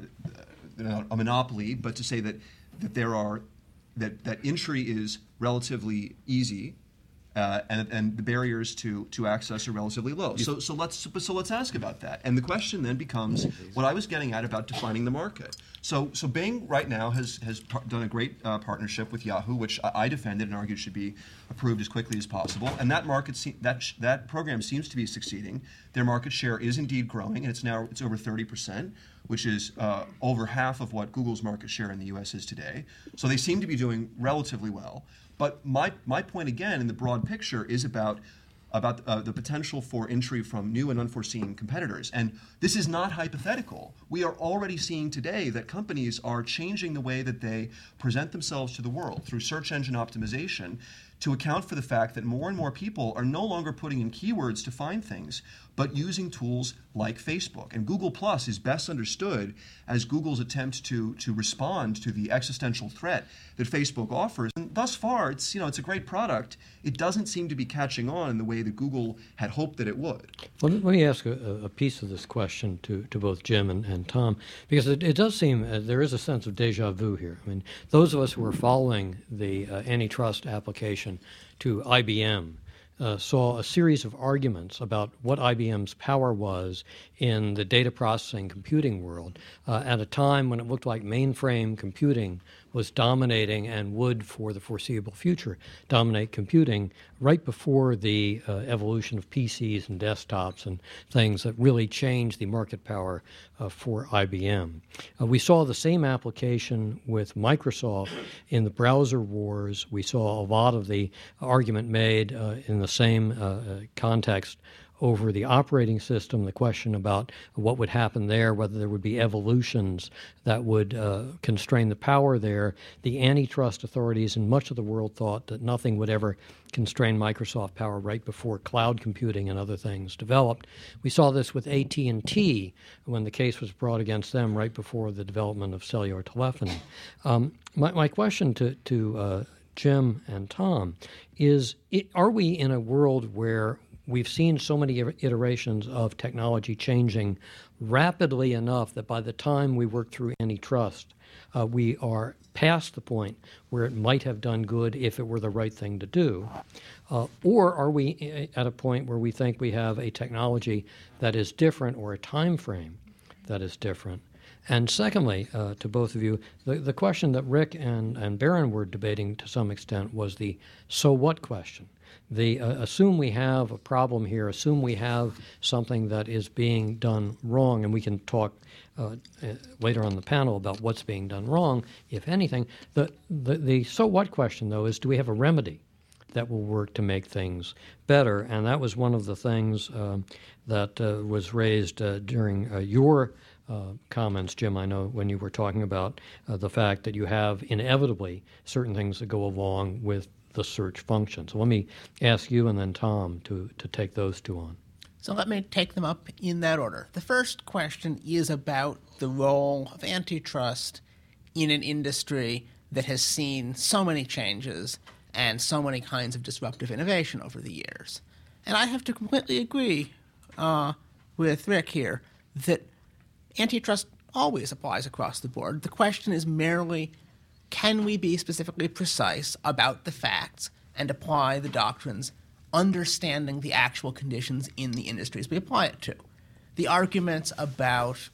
a monopoly, but to say that, that there are that, that entry is relatively easy. Uh, and, and the barriers to, to access are relatively low. So, so let's so let's ask about that. And the question then becomes what I was getting at about defining the market. So, so Bing right now has has par- done a great uh, partnership with Yahoo, which I, I defended and argued should be approved as quickly as possible. And that market se- that sh- that program seems to be succeeding. Their market share is indeed growing, and it's now it's over thirty percent, which is uh, over half of what Google's market share in the U S is today. So they seem to be doing relatively well. But my, my point, again, in the broad picture is about, about uh, the potential for entry from new and unforeseen competitors. And this is not hypothetical. We are already seeing today that companies are changing the way that they present themselves to the world through search engine optimization to account for the fact that more and more people are no longer putting in keywords to find things, but using tools like Facebook. And Google Plus is best understood as Google's attempt to, to respond to the existential threat that Facebook offers. And thus far, it's, you know, it's a great product. It doesn't seem to be catching on in the way that Google had hoped that it would. Well, let me ask a, a piece of this question to, to both Jim and, and Tom, because it, it does seem uh, there is a sense of deja vu here. I mean, those of us who are following the uh, antitrust application to I B M uh, saw a series of arguments about what I B M's power was in the data processing computing world uh, at a time when it looked like mainframe computing was dominating and would, for the foreseeable future, dominate computing right before the uh, evolution of P Cs and desktops and things that really changed the market power uh, for I B M. Uh, we saw the same application with Microsoft in the browser wars. We saw a lot of the argument made uh, in the same uh, context over the operating system, the question about what would happen there, whether there would be evolutions that would uh, constrain the power there. The antitrust authorities in much of the world thought that nothing would ever constrain Microsoft power right before cloud computing and other things developed. We saw this with A T and T when the case was brought against them right before the development of cellular telephony. Um, my, my question to, to uh, Jim and Tom is, it, are we in a world where we've seen so many iterations of technology changing rapidly enough that by the time we work through antitrust, uh, we are past the point where it might have done good if it were the right thing to do? Uh, or are we at a point where we think we have a technology that is different or a time frame that is different? And secondly, uh, to both of you, the, the question that Rick and, and Baron were debating to some extent was the so what question. The uh, assume we have a problem here, assume we have something that is being done wrong, and we can talk uh, uh, later on the panel about what's being done wrong, if anything. The, the, the so what question, though, is do we have a remedy that will work to make things better? And that was one of the things uh, that uh, was raised uh, during uh, your uh, comments, Jim, I know, when you were talking about uh, the fact that you have inevitably certain things that go along with the search function. So let me ask you and then Tom to, to take those two on. So let me take them up in that order. The first question is about the role of antitrust in an industry that has seen so many changes and so many kinds of disruptive innovation over the years. And I have to completely agree uh, with Rick here that antitrust always applies across the board. The question is merely, can we be specifically precise about the facts and apply the doctrines, understanding the actual conditions in the industries we apply it to? The arguments about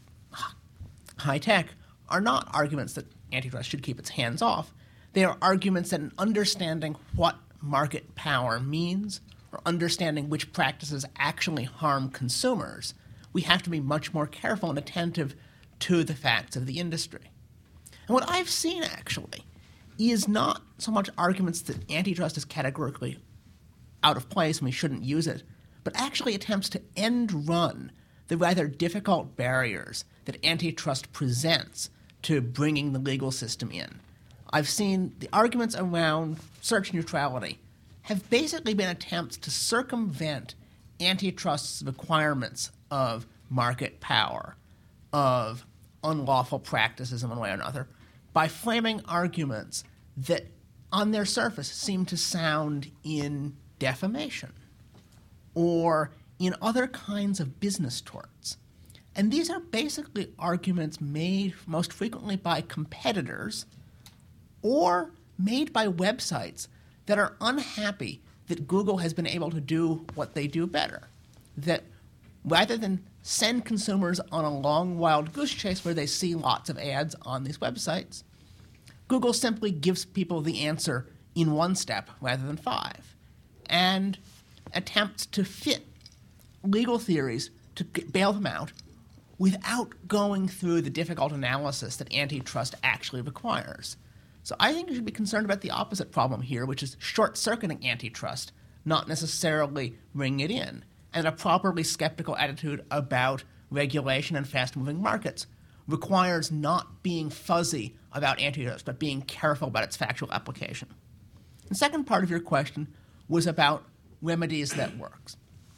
high tech are not arguments that antitrust should keep its hands off. They are arguments that in understanding what market power means, or understanding which practices actually harm consumers, we have to be much more careful and attentive to the facts of the industry. And what I've seen, actually, is not so much arguments that antitrust is categorically out of place and we shouldn't use it, but actually attempts to end run the rather difficult barriers that antitrust presents to bringing the legal system in. I've seen the arguments around search neutrality have basically been attempts to circumvent antitrust's requirements of market power, of unlawful practices in one way or another, by framing arguments that on their surface seem to sound in defamation or in other kinds of business torts. And these are basically arguments made most frequently by competitors or made by websites that are unhappy that Google has been able to do what they do better. That rather than send consumers on a long wild goose chase where they see lots of ads on these websites, Google simply gives people the answer in one step rather than five, and attempts to fit legal theories to bail them out without going through the difficult analysis that antitrust actually requires. So I think you should be concerned about the opposite problem here, which is short-circuiting antitrust, not necessarily bringing it in, and a properly skeptical attitude about regulation and fast-moving markets requires not being fuzzy about antitrust, but being careful about its factual application. The second part of your question was about remedies that works.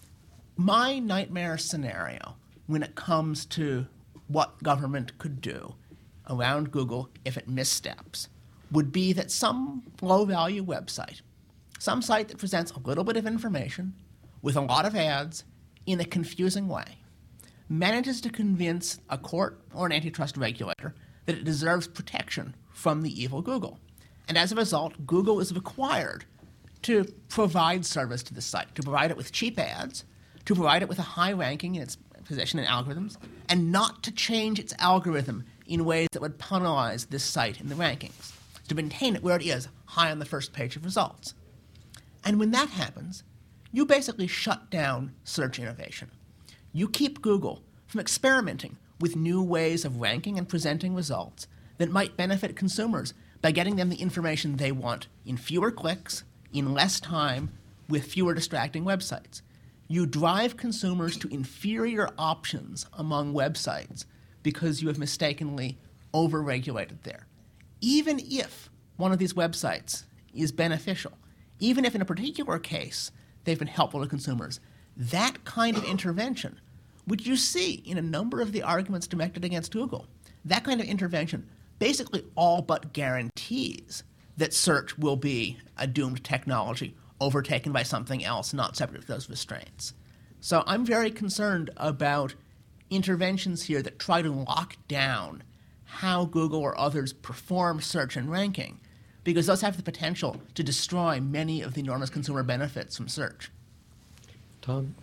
My nightmare scenario when it comes to what government could do around Google if it missteps would be that some low-value website, some site that presents a little bit of information with a lot of ads in a confusing way, manages to convince a court or an antitrust regulator that it deserves protection from the evil Google. And as a result, Google is required to provide service to the site, to provide it with cheap ads, to provide it with a high ranking in its position in algorithms, and not to change its algorithm in ways that would penalize this site in the rankings, to maintain it where it is, high on the first page of results. And when that happens, you basically shut down search innovation. You keep Google from experimenting with new ways of ranking and presenting results that might benefit consumers by getting them the information they want in fewer clicks, in less time, with fewer distracting websites. You drive consumers to inferior options among websites because you have mistakenly over-regulated there. Even if one of these websites is beneficial, even if in a particular case they've been helpful to consumers, that kind of intervention, which you see in a number of the arguments directed against Google, that kind of intervention basically all but guarantees that search will be a doomed technology overtaken by something else not subject to those restraints. So I'm very concerned about interventions here that try to lock down how Google or others perform search and ranking, because those have the potential to destroy many of the enormous consumer benefits from search. Tom?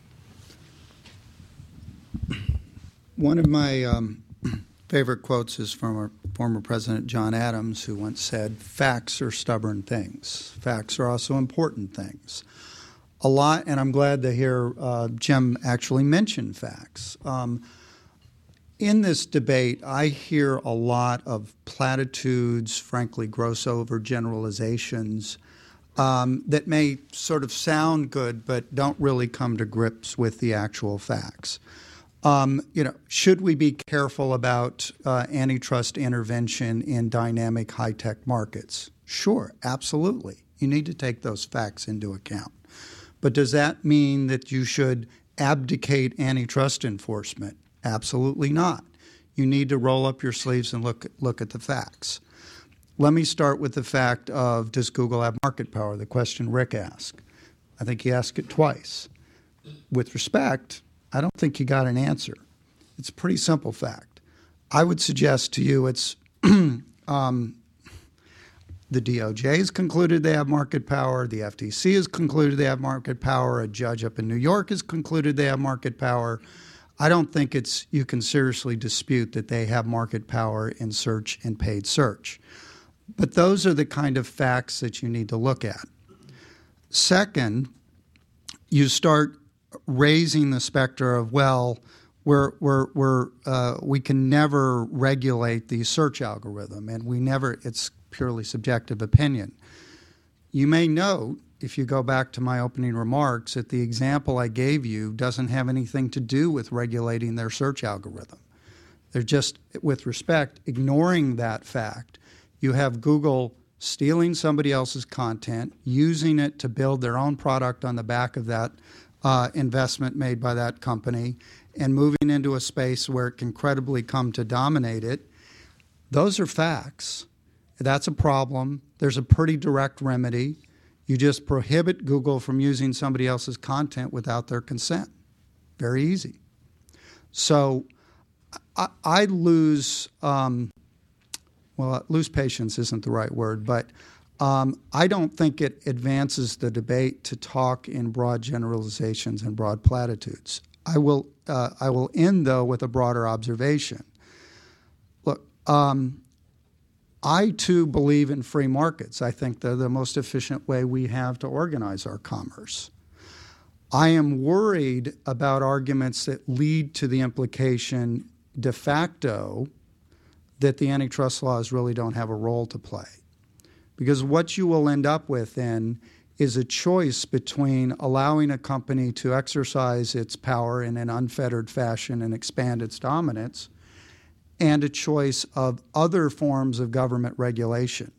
One of my um, favorite quotes is from our former President John Adams, who once said, "Facts are stubborn things. Facts are also important things." A lot, and I'm glad to hear uh, Jim actually mention facts. Um, in this debate, I hear a lot of platitudes, frankly, gross overgeneralizations um, that may sort of sound good but don't really come to grips with the actual facts. Um, you know, should we be careful about uh, antitrust intervention in dynamic high-tech markets? Sure, absolutely. You need to take those facts into account. But does that mean that you should abdicate antitrust enforcement? Absolutely not. You need to roll up your sleeves and look look at the facts. Let me start with the fact of, does Google have market power? The question Rick asked. I think he asked it twice. With respect, I don't think you got an answer. It's a pretty simple fact. I would suggest to you it's um, the D O J has concluded they have market power. The F T C has concluded they have market power. A judge up in New York has concluded they have market power. I don't think it's you can seriously dispute that they have market power in search and paid search. But those are the kind of facts that you need to look at. Second, you start raising the specter of, well, we're, we're, we're, uh, we can never regulate the search algorithm, and we never, it's purely subjective opinion. You may note, if you go back to my opening remarks, that the example I gave you doesn't have anything to do with regulating their search algorithm. They're just, with respect, ignoring that fact. You have Google stealing somebody else's content, using it to build their own product on the back of that uh, investment made by that company, and moving into a space where it can credibly come to dominate it. Those are facts. That's a problem. There's a pretty direct remedy. You just prohibit Google from using somebody else's content without their consent. Very easy. So I, I lose, um, well, lose patience isn't the right word, but um, I don't think it advances the debate to talk in broad generalizations and broad platitudes. I will, uh, I will end, though, with a broader observation. Look, um, I, too, believe in free markets. I think they're the most efficient way we have to organize our commerce. I am worried about arguments that lead to the implication de facto that the antitrust laws really don't have a role to play. Because what you will end up with then is a choice between allowing a company to exercise its power in an unfettered fashion and expand its dominance, and a choice of other forms of government regulation.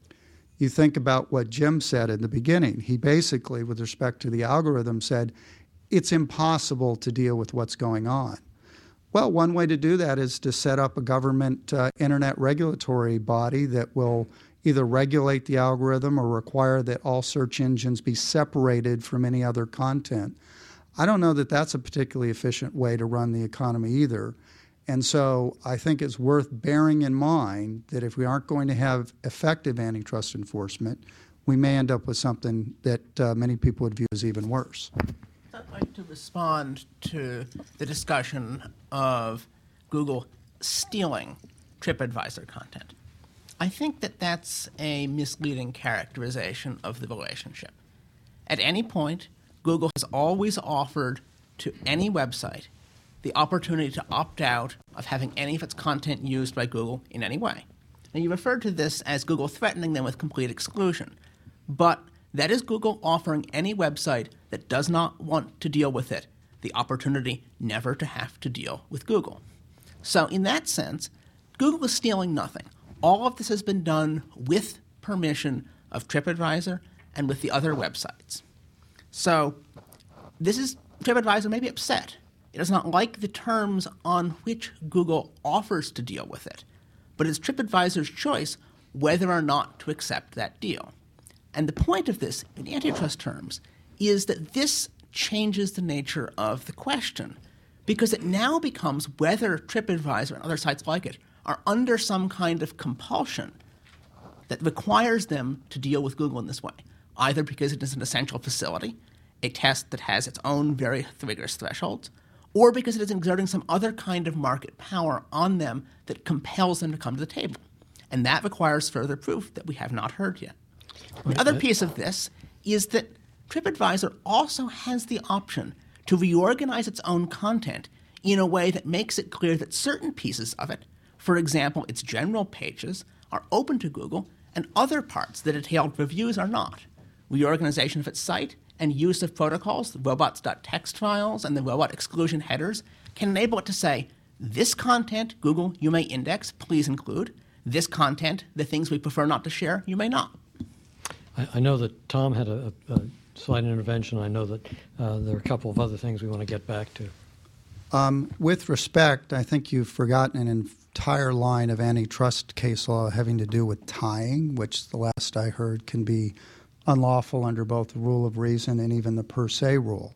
You think about what Jim said in the beginning. He basically, with respect to the algorithm, said it's impossible to deal with what's going on. Well, one way to do that is to set up a government uh, internet regulatory body that will either regulate the algorithm or require that all search engines be separated from any other content. I don't know that that's a particularly efficient way to run the economy either. And so I think it's worth bearing in mind that if we aren't going to have effective antitrust enforcement, we may end up with something that uh, many people would view as even worse. I'd like to respond to the discussion of Google stealing TripAdvisor content. I think that that's a misleading characterization of the relationship. At any point, Google has always offered to any website the opportunity to opt out of having any of its content used by Google in any way. Now, you referred to this as Google threatening them with complete exclusion, but that is Google offering any website that does not want to deal with it the opportunity never to have to deal with Google. So in that sense, Google is stealing nothing. All of this has been done with permission of TripAdvisor and with the other websites. So this is TripAdvisor may be upset. It does not like the terms on which Google offers to deal with it, but it's TripAdvisor's choice whether or not to accept that deal. And the point of this, in antitrust terms, is that this changes the nature of the question, because it now becomes whether TripAdvisor and other sites like it are under some kind of compulsion that requires them to deal with Google in this way, either because it is an essential facility, a test that has its own very rigorous thresholds, or because it is exerting some other kind of market power on them that compels them to come to the table. And that requires further proof that we have not heard yet. The other piece of this is that TripAdvisor also has the option to reorganize its own content in a way that makes it clear that certain pieces of it, for example, its general pages, are open to Google, and other parts, the detailed reviews, are not. Reorganization of its site and use of protocols, the robots.txt files and the robot exclusion headers, can enable it to say, this content, Google, you may index, please include. This content, the things we prefer not to share, you may not. I, I know that Tom had a, a slight intervention. I know that uh, there are a couple of other things we want to get back to. Um, with respect, I think you've forgotten an entire line of antitrust case law having to do with tying, which the last I heard can be unlawful under both the rule of reason and even the per se rule.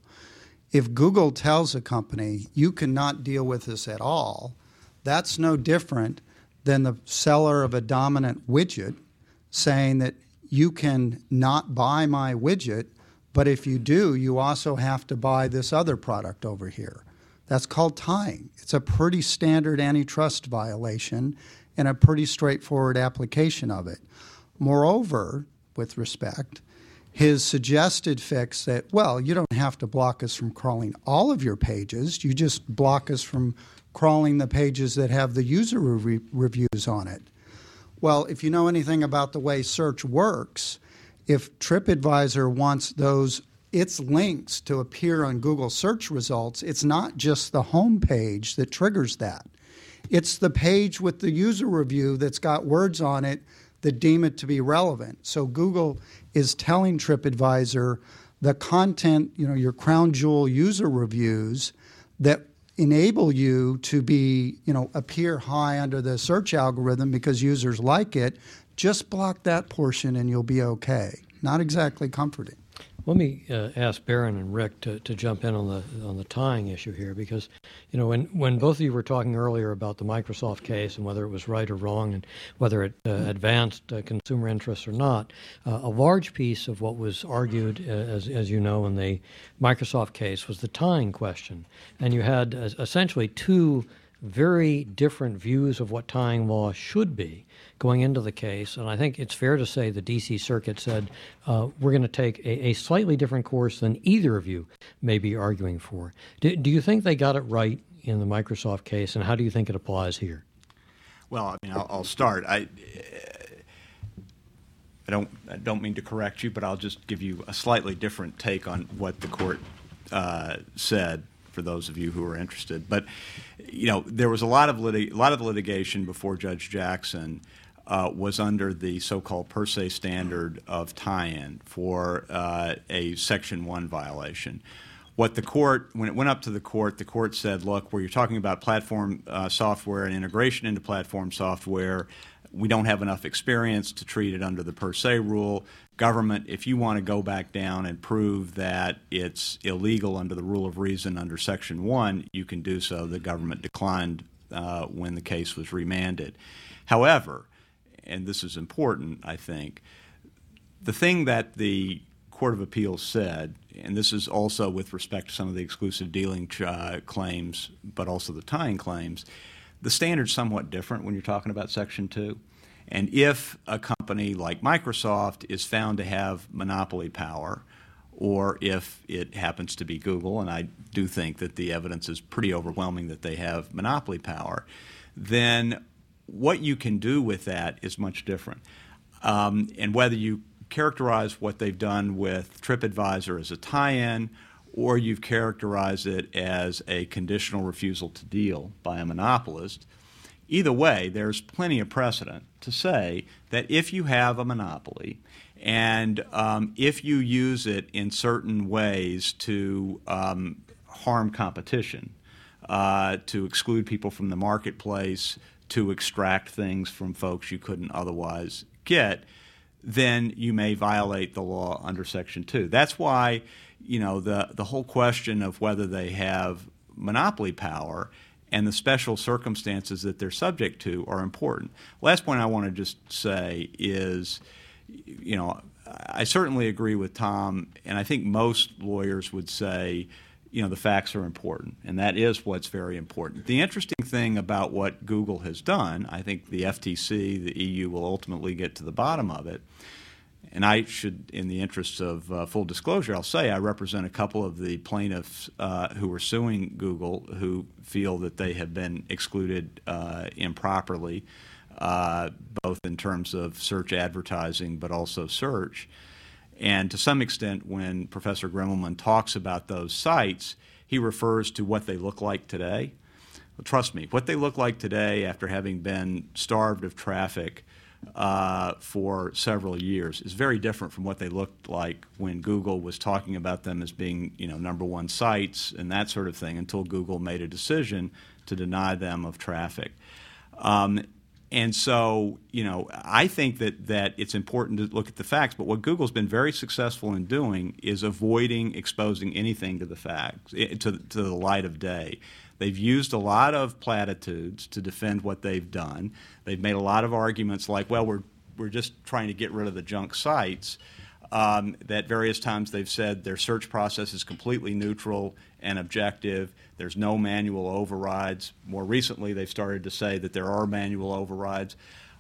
If Google tells a company, you cannot deal with this at all, that's no different than the seller of a dominant widget saying that you can not buy my widget, but if you do, you also have to buy this other product over here. That's called tying. It's a pretty standard antitrust violation and a pretty straightforward application of it. Moreover, with respect, his suggested fix that, well, you don't have to block us from crawling all of your pages. You just block us from crawling the pages that have the user re- reviews on it. Well, if you know anything about the way search works, if TripAdvisor wants those its links to appear on Google search results, it's not just the home page that triggers that. It's the page with the user review that's got words on it that deem it to be relevant. So Google is telling TripAdvisor the content, you know, your crown jewel user reviews that enable you to be, you know, appear high under the search algorithm because users like it, just block that portion and you'll be okay. Not exactly comforting. Let me uh, ask Baron and Rick to, to jump in on the on the tying issue here, because, you know, when, when both of you were talking earlier about the Microsoft case and whether it was right or wrong and whether it uh, advanced uh, consumer interests or not, uh, a large piece of what was argued, uh, as as you know, in the Microsoft case was the tying question, and you had uh, essentially two very different views of what tying law should be going into the case. And I think it's fair to say the D C Circuit said, uh, we're going to take a, a slightly different course than either of you may be arguing for. Do, do you think they got it right in the Microsoft case, and how do you think it applies here? Well, I mean, I'll, I'll start. I, I don't, I don't mean to correct you, but I'll just give you a slightly different take on what the court uh, said, for those of you who are interested. But, you know, there was a lot of lit- a lot of litigation before Judge Jackson uh, was under the so-called per se standard of tie-in for uh, a Section one violation. What the court, when it went up to the court, the court said, look, where you're talking about platform uh, software and integration into platform software, we don't have enough experience to treat it under the per se rule. Government, if you want to go back down and prove that it's illegal under the rule of reason under Section one, you can do so. The government declined uh, when the case was remanded. However, and this is important, I think, the thing that the Court of Appeals said, and this is also with respect to some of the exclusive dealing uh, claims, but also the tying claims, the standard's somewhat different when you're talking about Section two. And if a company like Microsoft is found to have monopoly power, or if it happens to be Google, and I do think that the evidence is pretty overwhelming that they have monopoly power, then what you can do with that is much different. Um, and whether you characterize what they've done with TripAdvisor as a tie-in, or you've characterized it as a conditional refusal to deal by a monopolist, either way, there's plenty of precedent to say that if you have a monopoly and um, if you use it in certain ways to um, harm competition, uh, to exclude people from the marketplace, to extract things from folks you couldn't otherwise get, then you may violate the law under Section two. That's why, you know, the, the whole question of whether they have monopoly power and the special circumstances that they're subject to are important. Last point I want to just say is, you know, I certainly agree with Tom, and I think most lawyers would say, you know, the facts are important, and that is what's very important. The interesting thing about what Google has done, I think the F T C, the E U will ultimately get to the bottom of it, and I should, in the interests of uh, full disclosure, I'll say I represent a couple of the plaintiffs uh, who are suing Google who feel that they have been excluded uh, improperly, uh, both in terms of search advertising but also search. And to some extent, when Professor Grimmelman talks about those sites, he refers to what they look like today. Well, trust me, what they look like today after having been starved of traffic uh, for several years is very different from what they looked like when Google was talking about them as being, you know, number one sites and that sort of thing, until Google made a decision to deny them of traffic. Um, And so, you know, I think that, that it's important to look at the facts, but what Google's been very successful in doing is avoiding exposing anything to the facts, to, to the light of day. They've used a lot of platitudes to defend what they've done. They've made a lot of arguments like, well, we're, we're just trying to get rid of the junk sites. Um, that various times they've said their search process is completely neutral and objective. There's no manual overrides. More recently, they've started to say that there are manual overrides.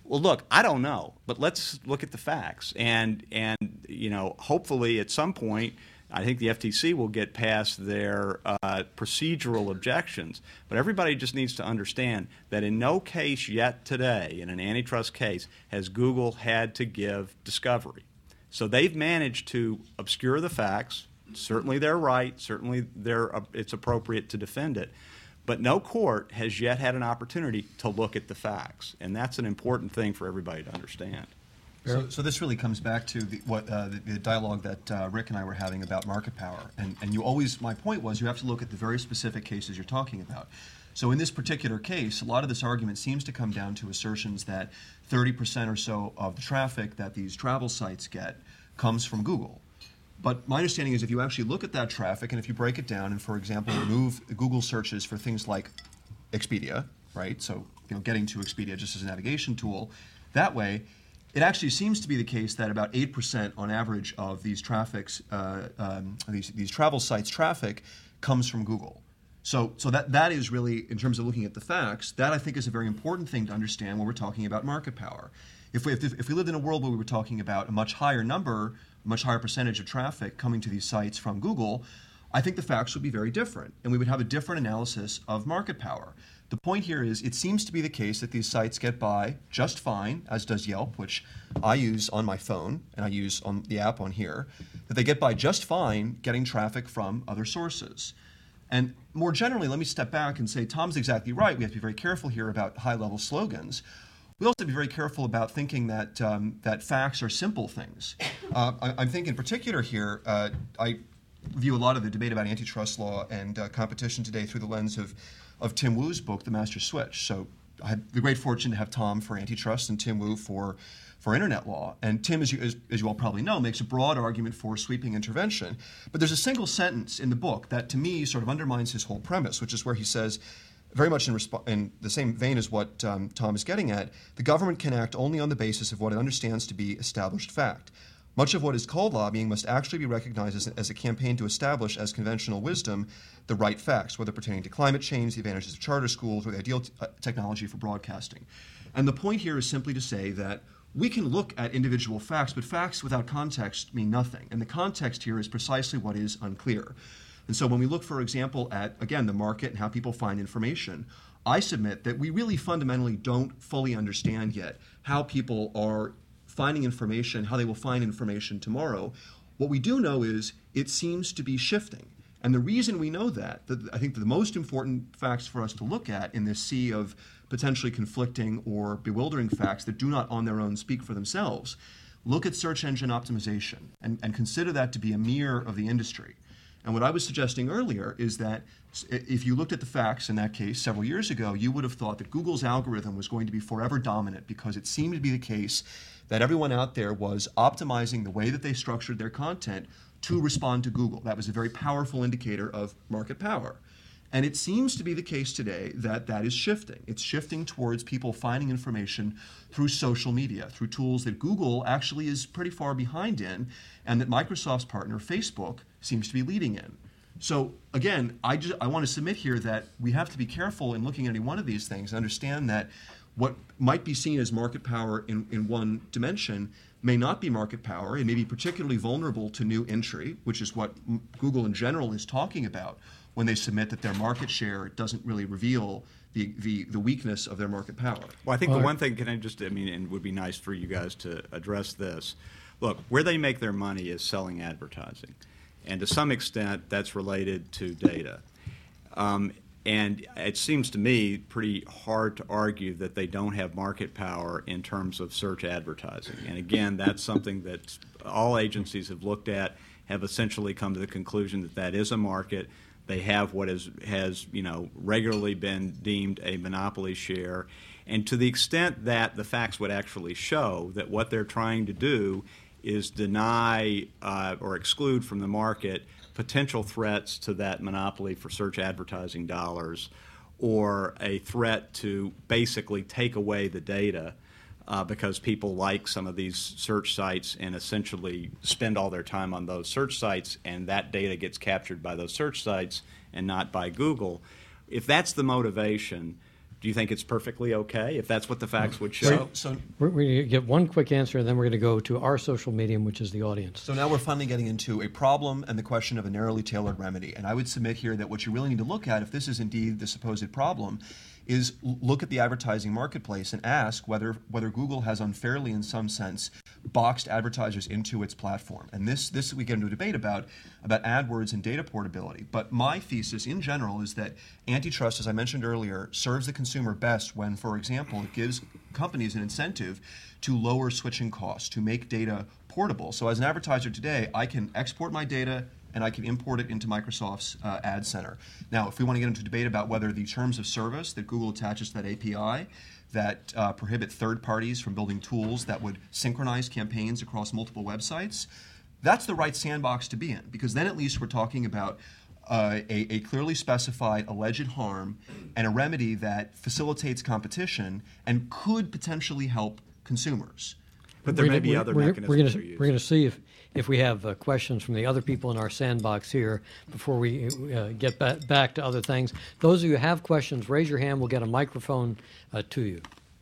Well, look, I don't know, but let's look at the facts. And, and you know, hopefully at some point, I think the F T C will get past their uh, procedural objections. But everybody just needs to understand that in no case yet today, in an antitrust case, has Google had to give discovery. So they've managed to obscure the facts. Certainly they're right. Certainly they're, uh, it's appropriate to defend it. But no court has yet had an opportunity to look at the facts. And that's an important thing for everybody to understand. So, so this really comes back to the, what uh, the, the dialogue that uh, Rick and I were having about market power. And, and you always, my point was, you have to look at the very specific cases you're talking about. So in this particular case, a lot of this argument seems to come down to assertions that thirty percent or so of the traffic that these travel sites get comes from Google. But my understanding is if you actually look at that traffic and if you break it down and, for example, remove Google searches for things like Expedia, right? So, you know, getting to Expedia just as a navigation tool, that way, it actually seems to be the case that about eight percent on average of these traffics, uh, um, these, these travel sites traffic comes from Google. So, so that, that is really, in terms of looking at the facts, that I think is a very important thing to understand when we're talking about market power. If we, if, if we lived in a world where we were talking about a much higher number, a much higher percentage of traffic coming to these sites from Google, I think the facts would be very different, and we would have a different analysis of market power. The point here is it seems to be the case that these sites get by just fine, as does Yelp, which I use on my phone, and I use on the app on here, that they get by just fine getting traffic from other sources. And more generally, let me step back and say Tom's exactly right. We have to be very careful here about high-level slogans. We also have to be very careful about thinking that um, that facts are simple things. Uh, I, I'm thinking in particular here, uh, I view a lot of the debate about antitrust law and uh, competition today through the lens of, of Tim Wu's book, The Master Switch. So I had the great fortune to have Tom for antitrust and Tim Wu for, for internet law. And Tim, as you, as, as you all probably know, makes a broad argument for sweeping intervention. But there's a single sentence in the book that, to me, sort of undermines his whole premise, which is where he says, very much in, resp- in the same vein as what um, Tom is getting at, the government can act only on the basis of what it understands to be established fact. Much of what is called lobbying must actually be recognized as a, as a campaign to establish as conventional wisdom the right facts, whether pertaining to climate change, the advantages of charter schools, or the ideal t- uh, technology for broadcasting. And the point here is simply to say that we can look at individual facts, but facts without context mean nothing. And the context here is precisely what is unclear. And so when we look, for example, at, again, the market and how people find information, I submit that we really fundamentally don't fully understand yet how people are finding information, how they will find information tomorrow. What we do know is it seems to be shifting. And the reason we know that, that I think the most important facts for us to look at in this sea of potentially conflicting or bewildering facts that do not on their own speak for themselves, look at search engine optimization and, and consider that to be a mirror of the industry. And what I was suggesting earlier is that if you looked at the facts in that case several years ago, you would have thought that Google's algorithm was going to be forever dominant because it seemed to be the case that everyone out there was optimizing the way that they structured their content to respond to Google. That was a very powerful indicator of market power. And it seems to be the case today that that is shifting. It's shifting towards people finding information through social media, through tools that Google actually is pretty far behind in, and that Microsoft's partner, Facebook, seems to be leading in. So again, I, just, I want to submit here that we have to be careful in looking at any one of these things and understand that what might be seen as market power in, in one dimension may not be market power. It may be particularly vulnerable to new entry, which is what Google in general is talking about when they submit that their market share doesn't really reveal the, the, the weakness of their market power. Well, I think the one thing, can I just, I mean, and it would be nice for you guys to address this. Look, where they make their money is selling advertising. And to some extent, that's related to data. Um, and it seems to me pretty hard to argue that they don't have market power in terms of search advertising. And again, that's something that all agencies have looked at, have essentially come to the conclusion that that is a market. They have what is, has, you know, regularly been deemed a monopoly share. And to the extent that the facts would actually show that what they're trying to do is deny uh, or exclude from the market potential threats to that monopoly for search advertising dollars, or a threat to basically take away the data uh, because people like some of these search sites and essentially spend all their time on those search sites, and that data gets captured by those search sites and not by Google. If that's the motivation, Do you think it's perfectly okay if that's what the facts would show? So, so, We're, we're going to get one quick answer, and then we're going to go to our social medium, which is the audience. so now we're finally getting into a problem and the question of a narrowly tailored remedy. And I would submit here that what you really need to look at, if this is indeed the supposed problem, is l- look at the advertising marketplace and ask whether whether Google has unfairly, in some sense, boxed advertisers into its platform. And this this we get into a debate about about AdWords and data portability. But my thesis in general is that antitrust, as I mentioned earlier, serves the consumer best when, for example, it gives companies an incentive to lower switching costs, to make data portable. So as an advertiser today, I can export my data and I can import it into Microsoft's uh, Ad Center. Now, if we want to get into a debate about whether the terms of service that Google attaches to that A P I that uh, prohibit third parties from building tools that would synchronize campaigns across multiple websites, that's the right sandbox to be in, because then at least we're talking about uh, a, a clearly specified alleged harm and a remedy that facilitates competition and could potentially help consumers. But there We're may gonna- be we're- other we're, mechanisms We're going for to use. we're going to see if, if we have uh, questions from the other people in our sandbox here before we uh, get ba- back to other things. Those of you who have questions, raise your hand. We'll get a microphone uh, to you.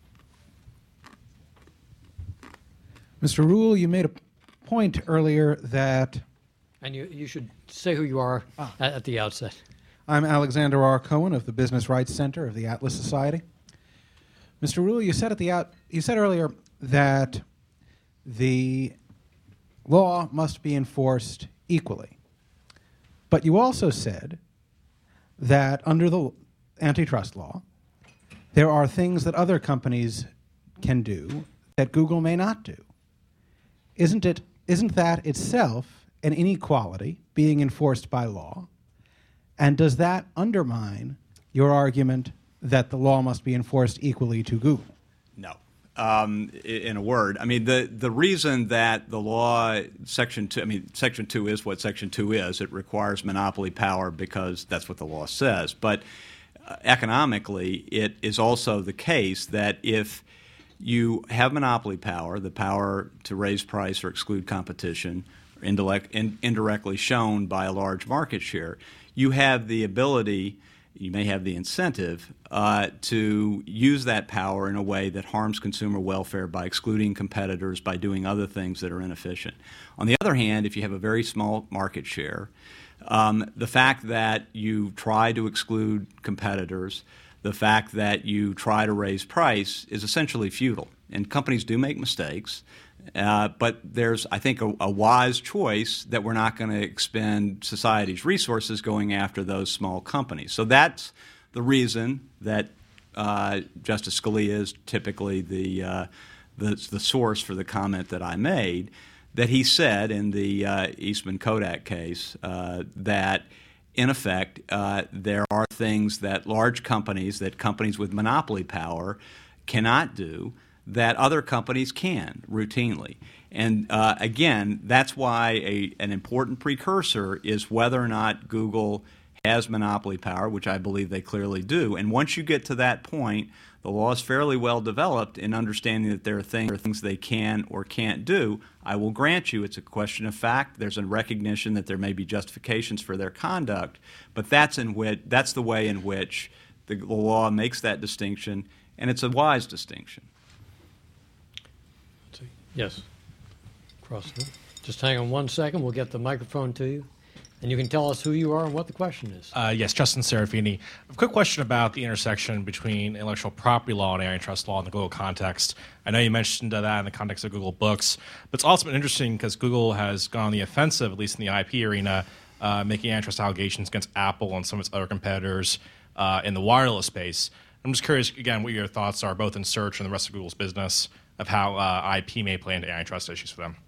Mister Rule, you made a point earlier that And you, you should say who you are Ah. at, at the outset. I'm Alexander R. Cohen of the Business Rights Center of the Atlas Society. Mister Rule, you said at the out, you said earlier that the law must be enforced equally. But you also said that under the antitrust law, there are things that other companies can do that Google may not do. Isn't it, isn't that itself an inequality being enforced by law? And does that undermine your argument that the law must be enforced equally to Google? No. Um, i- in a word, I mean, the, the reason that the law, Section two, I mean, Section two is what Section two is. It requires monopoly power because that's what the law says. But uh, economically, it is also the case that if you have monopoly power, the power to raise price or exclude competition, indirect, in, indirectly shown by a large market share, you have the ability, you may have the incentive uh, to use that power in a way that harms consumer welfare by excluding competitors, by doing other things that are inefficient. On the other hand, if you have a very small market share, um, the fact that you try to exclude competitors, the fact that you try to raise price is essentially futile. And companies do make mistakes. Uh, but there's, I think, a, a wise choice that we're not going to expend society's resources going after those small companies. So that's the reason that uh, Justice Scalia is typically the, uh, the the source for the comment that I made, that he said in the uh, Eastman Kodak case uh, that, in effect, uh, there are things that large companies, that companies with monopoly power cannot do that other companies can routinely. And uh, again, that's why a, an important precursor is whether or not Google has monopoly power, which I believe they clearly do. And once you get to that point, the law is fairly well developed in understanding that there are things, there are things they can or can't do. I will grant you it's a question of fact. There's a recognition that there may be justifications for their conduct, but that's, in which, that's the way in which the, the law makes that distinction, and it's a wise distinction. Yes. Cross the room. Just hang on one second. We'll get the microphone to you. And you can tell us who you are and what the question is. Uh, yes, Justin Serafini. A quick question about the intersection between intellectual property law and antitrust law in the Google context. I know you mentioned uh, that in the context of Google Books, but it's also been interesting because Google has gone on the offensive, at least in the I P arena, uh, making antitrust allegations against Apple and some of its other competitors uh, in the wireless space. I'm just curious, again, what your thoughts are, both in search and the rest of Google's business, of how uh, I P may play into antitrust issues for them.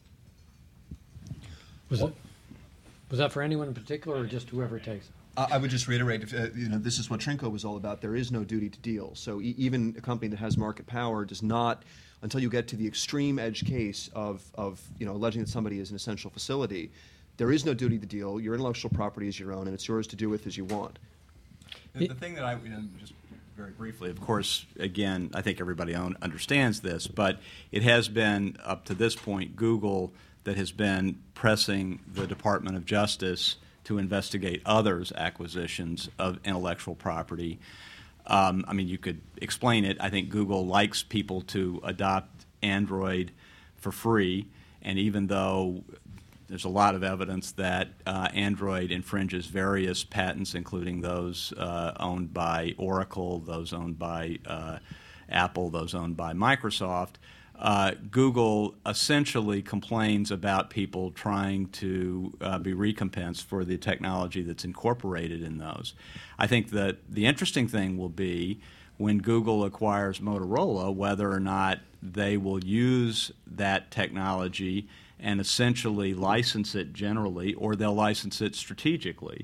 Was it? Was that for anyone in particular, or just whoever takes it? Uh, I would just reiterate, if, uh, you know, this is what Trinco was all about. There is no duty to deal. So e- even a company that has market power does not, until you get to the extreme edge case of, of, you know, alleging that somebody is an essential facility, there is no duty to deal. Your intellectual property is your own, and it's yours to do with as you want. The, the thing that I, you know, just very briefly, of course, again, I think everybody own, understands this, but it has been, up to this point, Google that has been pressing the Department of Justice to investigate others' acquisitions of intellectual property. Um, I mean, you could explain it. I think Google likes people to adopt Android for free, and even though there's a lot of evidence that uh, Android infringes various patents, including those uh, owned by Oracle, those owned by uh, Apple, those owned by Microsoft, uh, Google essentially complains about people trying to uh, be recompensed for the technology that's incorporated in those. I think that the interesting thing will be when Google acquires Motorola, whether or not they will use that technology and essentially license it generally, or they'll license it strategically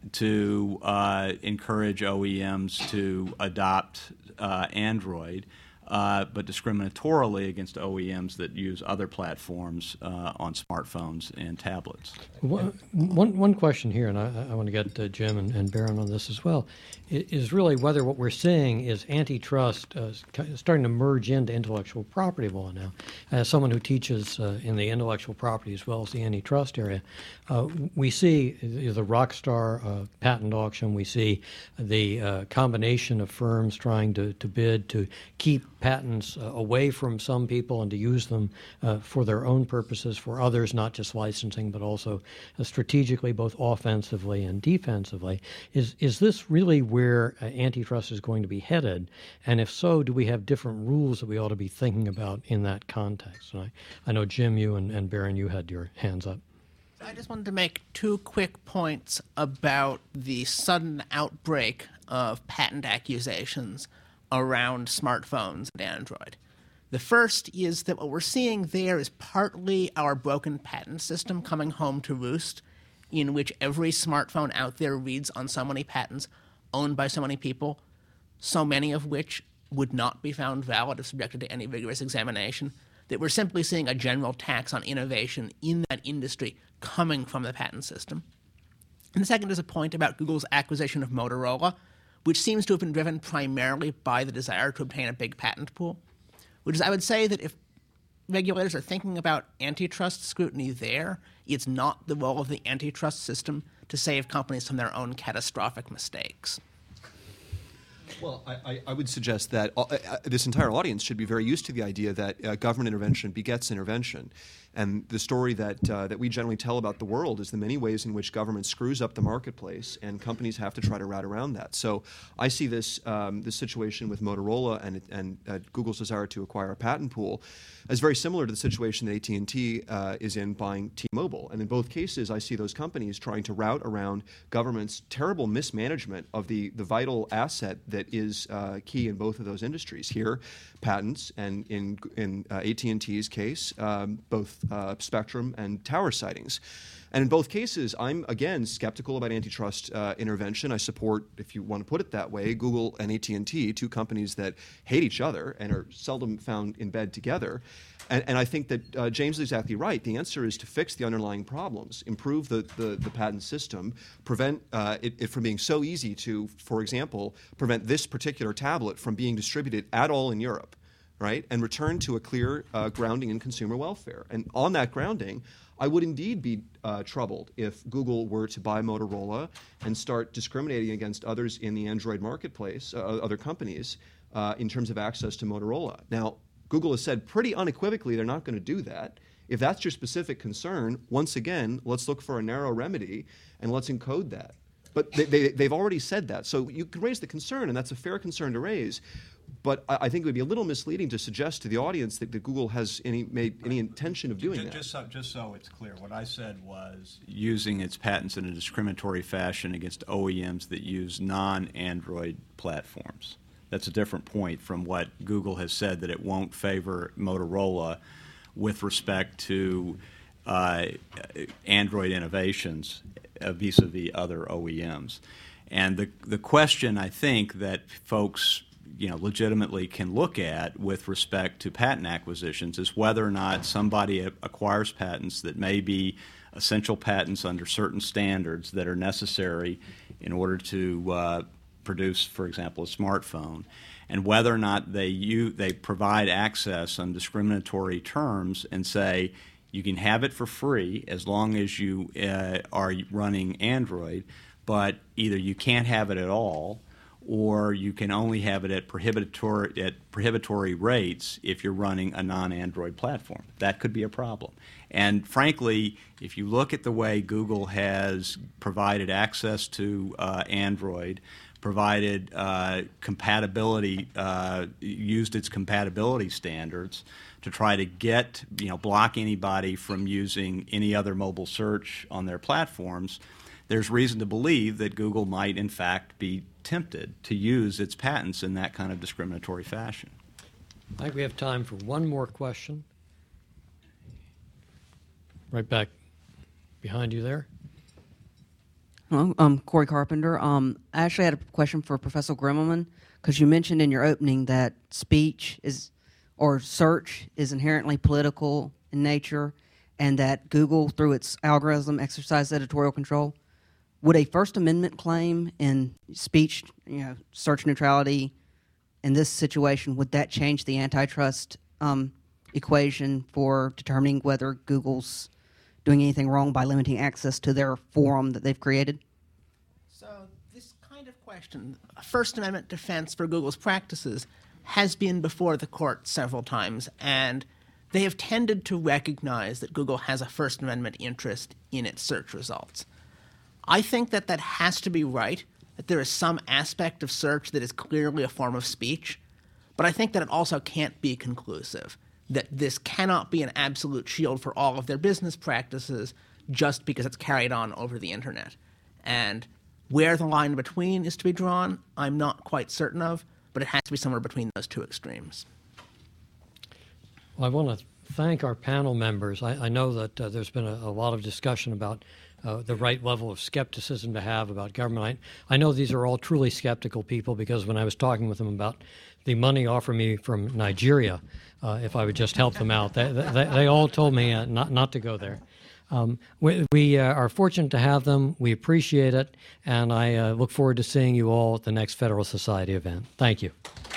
to uh, encourage O E Ms to adopt uh, Android, uh, but discriminatorily against O E Ms that use other platforms uh, on smartphones and tablets. One, one, one question here, and I, I want to get uh, Jim and, and Baron on this as well, is really whether what we're seeing is antitrust uh, starting to merge into intellectual property law now. As someone who teaches uh, in the intellectual property as well as the antitrust area, uh, we see the Rockstar uh, patent auction, we see the uh, combination of firms trying to, to bid to keep patents uh, away from some people and to use them uh, for their own purposes, for others, not just licensing, but also uh, strategically, both offensively and defensively. Is, is this really where where uh, antitrust is going to be headed? And if so, do we have different rules that we ought to be thinking about in that context? And I, I know, Jim, you and, and Baron, you had your hands up. I just wanted to make two quick points about the sudden outbreak of patent accusations around smartphones and Android. The first is that what we're seeing there is partly our broken patent system coming home to roost, in which every smartphone out there reads on so many patents owned by so many people, so many of which would not be found valid if subjected to any vigorous examination, that we're simply seeing a general tax on innovation in that industry coming from the patent system. And the second is a point about Google's acquisition of Motorola, which seems to have been driven primarily by the desire to obtain a big patent pool, which is, I would say that if regulators are thinking about antitrust scrutiny there, it's not the role of the antitrust system to save companies from their own catastrophic mistakes. Well, I, I, I would suggest that uh, uh, this entire audience should be very used to the idea that uh, government intervention begets intervention. And the story that uh, that we generally tell about the world is the many ways in which government screws up the marketplace, and companies have to try to route around that. So I see this um, this situation with Motorola and and uh, Google's desire to acquire a patent pool as very similar to the situation that A T and T uh, is in buying T-Mobile. And in both cases, I see those companies trying to route around government's terrible mismanagement of the the vital asset that is uh, key in both of those industries. Here, patents, and in in uh, A T and T's case, um, both Uh, spectrum and tower sightings. And in both cases, I'm, again, skeptical about antitrust uh, intervention. I support, if you want to put it that way, Google and A T and T, two companies that hate each other and are seldom found in bed together. And, and I think that uh, James is exactly right. The answer is to fix the underlying problems, improve the, the, the patent system, prevent uh, it, it from being so easy to, for example, prevent this particular tablet from being distributed at all in Europe. Right, and return to a clear uh, grounding in consumer welfare. And on that grounding, I would indeed be uh, troubled if Google were to buy Motorola and start discriminating against others in the Android marketplace, uh, other companies, uh, in terms of access to Motorola. Now, Google has said pretty unequivocally they're not going to do that. If that's your specific concern, once again, let's look for a narrow remedy and let's encode that. But they, they, they've already said that. So you can raise the concern, and that's a fair concern to raise. But I, I think it would be a little misleading to suggest to the audience that, that Google has any made any intention of doing just, that. Just so, just so it's clear, what I said was using its patents in a discriminatory fashion against O E Ms that use non-Android platforms. That's a different point from what Google has said, that it won't favor Motorola with respect to uh, Android innovations uh, vis-a-vis other O E Ms. And the the question, I think, that folks you know, legitimately can look at with respect to patent acquisitions is whether or not somebody acquires patents that may be essential patents under certain standards that are necessary in order to uh, produce, for example, a smartphone, and whether or not they you, they provide access on discriminatory terms and say you can have it for free as long as you uh, are running Android, but either you can't have it at all, or you can only have it at prohibitory, at prohibitory rates if you're running a non-Android platform. That could be a problem. And frankly, if you look at the way Google has provided access to uh, Android, provided uh, compatibility, uh, used its compatibility standards to try to get, you know, block anybody from using any other mobile search on their platforms, there's reason to believe that Google might, in fact, be tempted to use its patents in that kind of discriminatory fashion. I think we have time for one more question. Right back behind you there. Hello, um, Corey Carpenter. Um, I actually had a question for Professor Grimmelman, because you mentioned in your opening that speech is, or search is inherently political in nature, and that Google, through its algorithm, exercises editorial control. Would a First Amendment claim in speech, you know, search neutrality, in this situation, would that change the antitrust um, equation for determining whether Google's doing anything wrong by limiting access to their forum that they've created? So this kind of question, a First Amendment defense for Google's practices, has been before the court several times, and they have tended to recognize that Google has a First Amendment interest in its search results. I think that that has to be right, that there is some aspect of search that is clearly a form of speech, but I think that it also can't be conclusive, that this cannot be an absolute shield for all of their business practices just because it's carried on over the internet. And where the line between is to be drawn, I'm not quite certain of, but it has to be somewhere between those two extremes. Well, I want to thank our panel members. I, I know that uh, there's been a, a lot of discussion about uh, the right level of skepticism to have about government. I, I know these are all truly skeptical people, because when I was talking with them about the money offered me from Nigeria, uh, if I would just help them out, they, they, they all told me uh, not, not to go there. Um, we we uh, are fortunate to have them. We appreciate it, and I uh, look forward to seeing you all at the next Federal Society event. Thank you.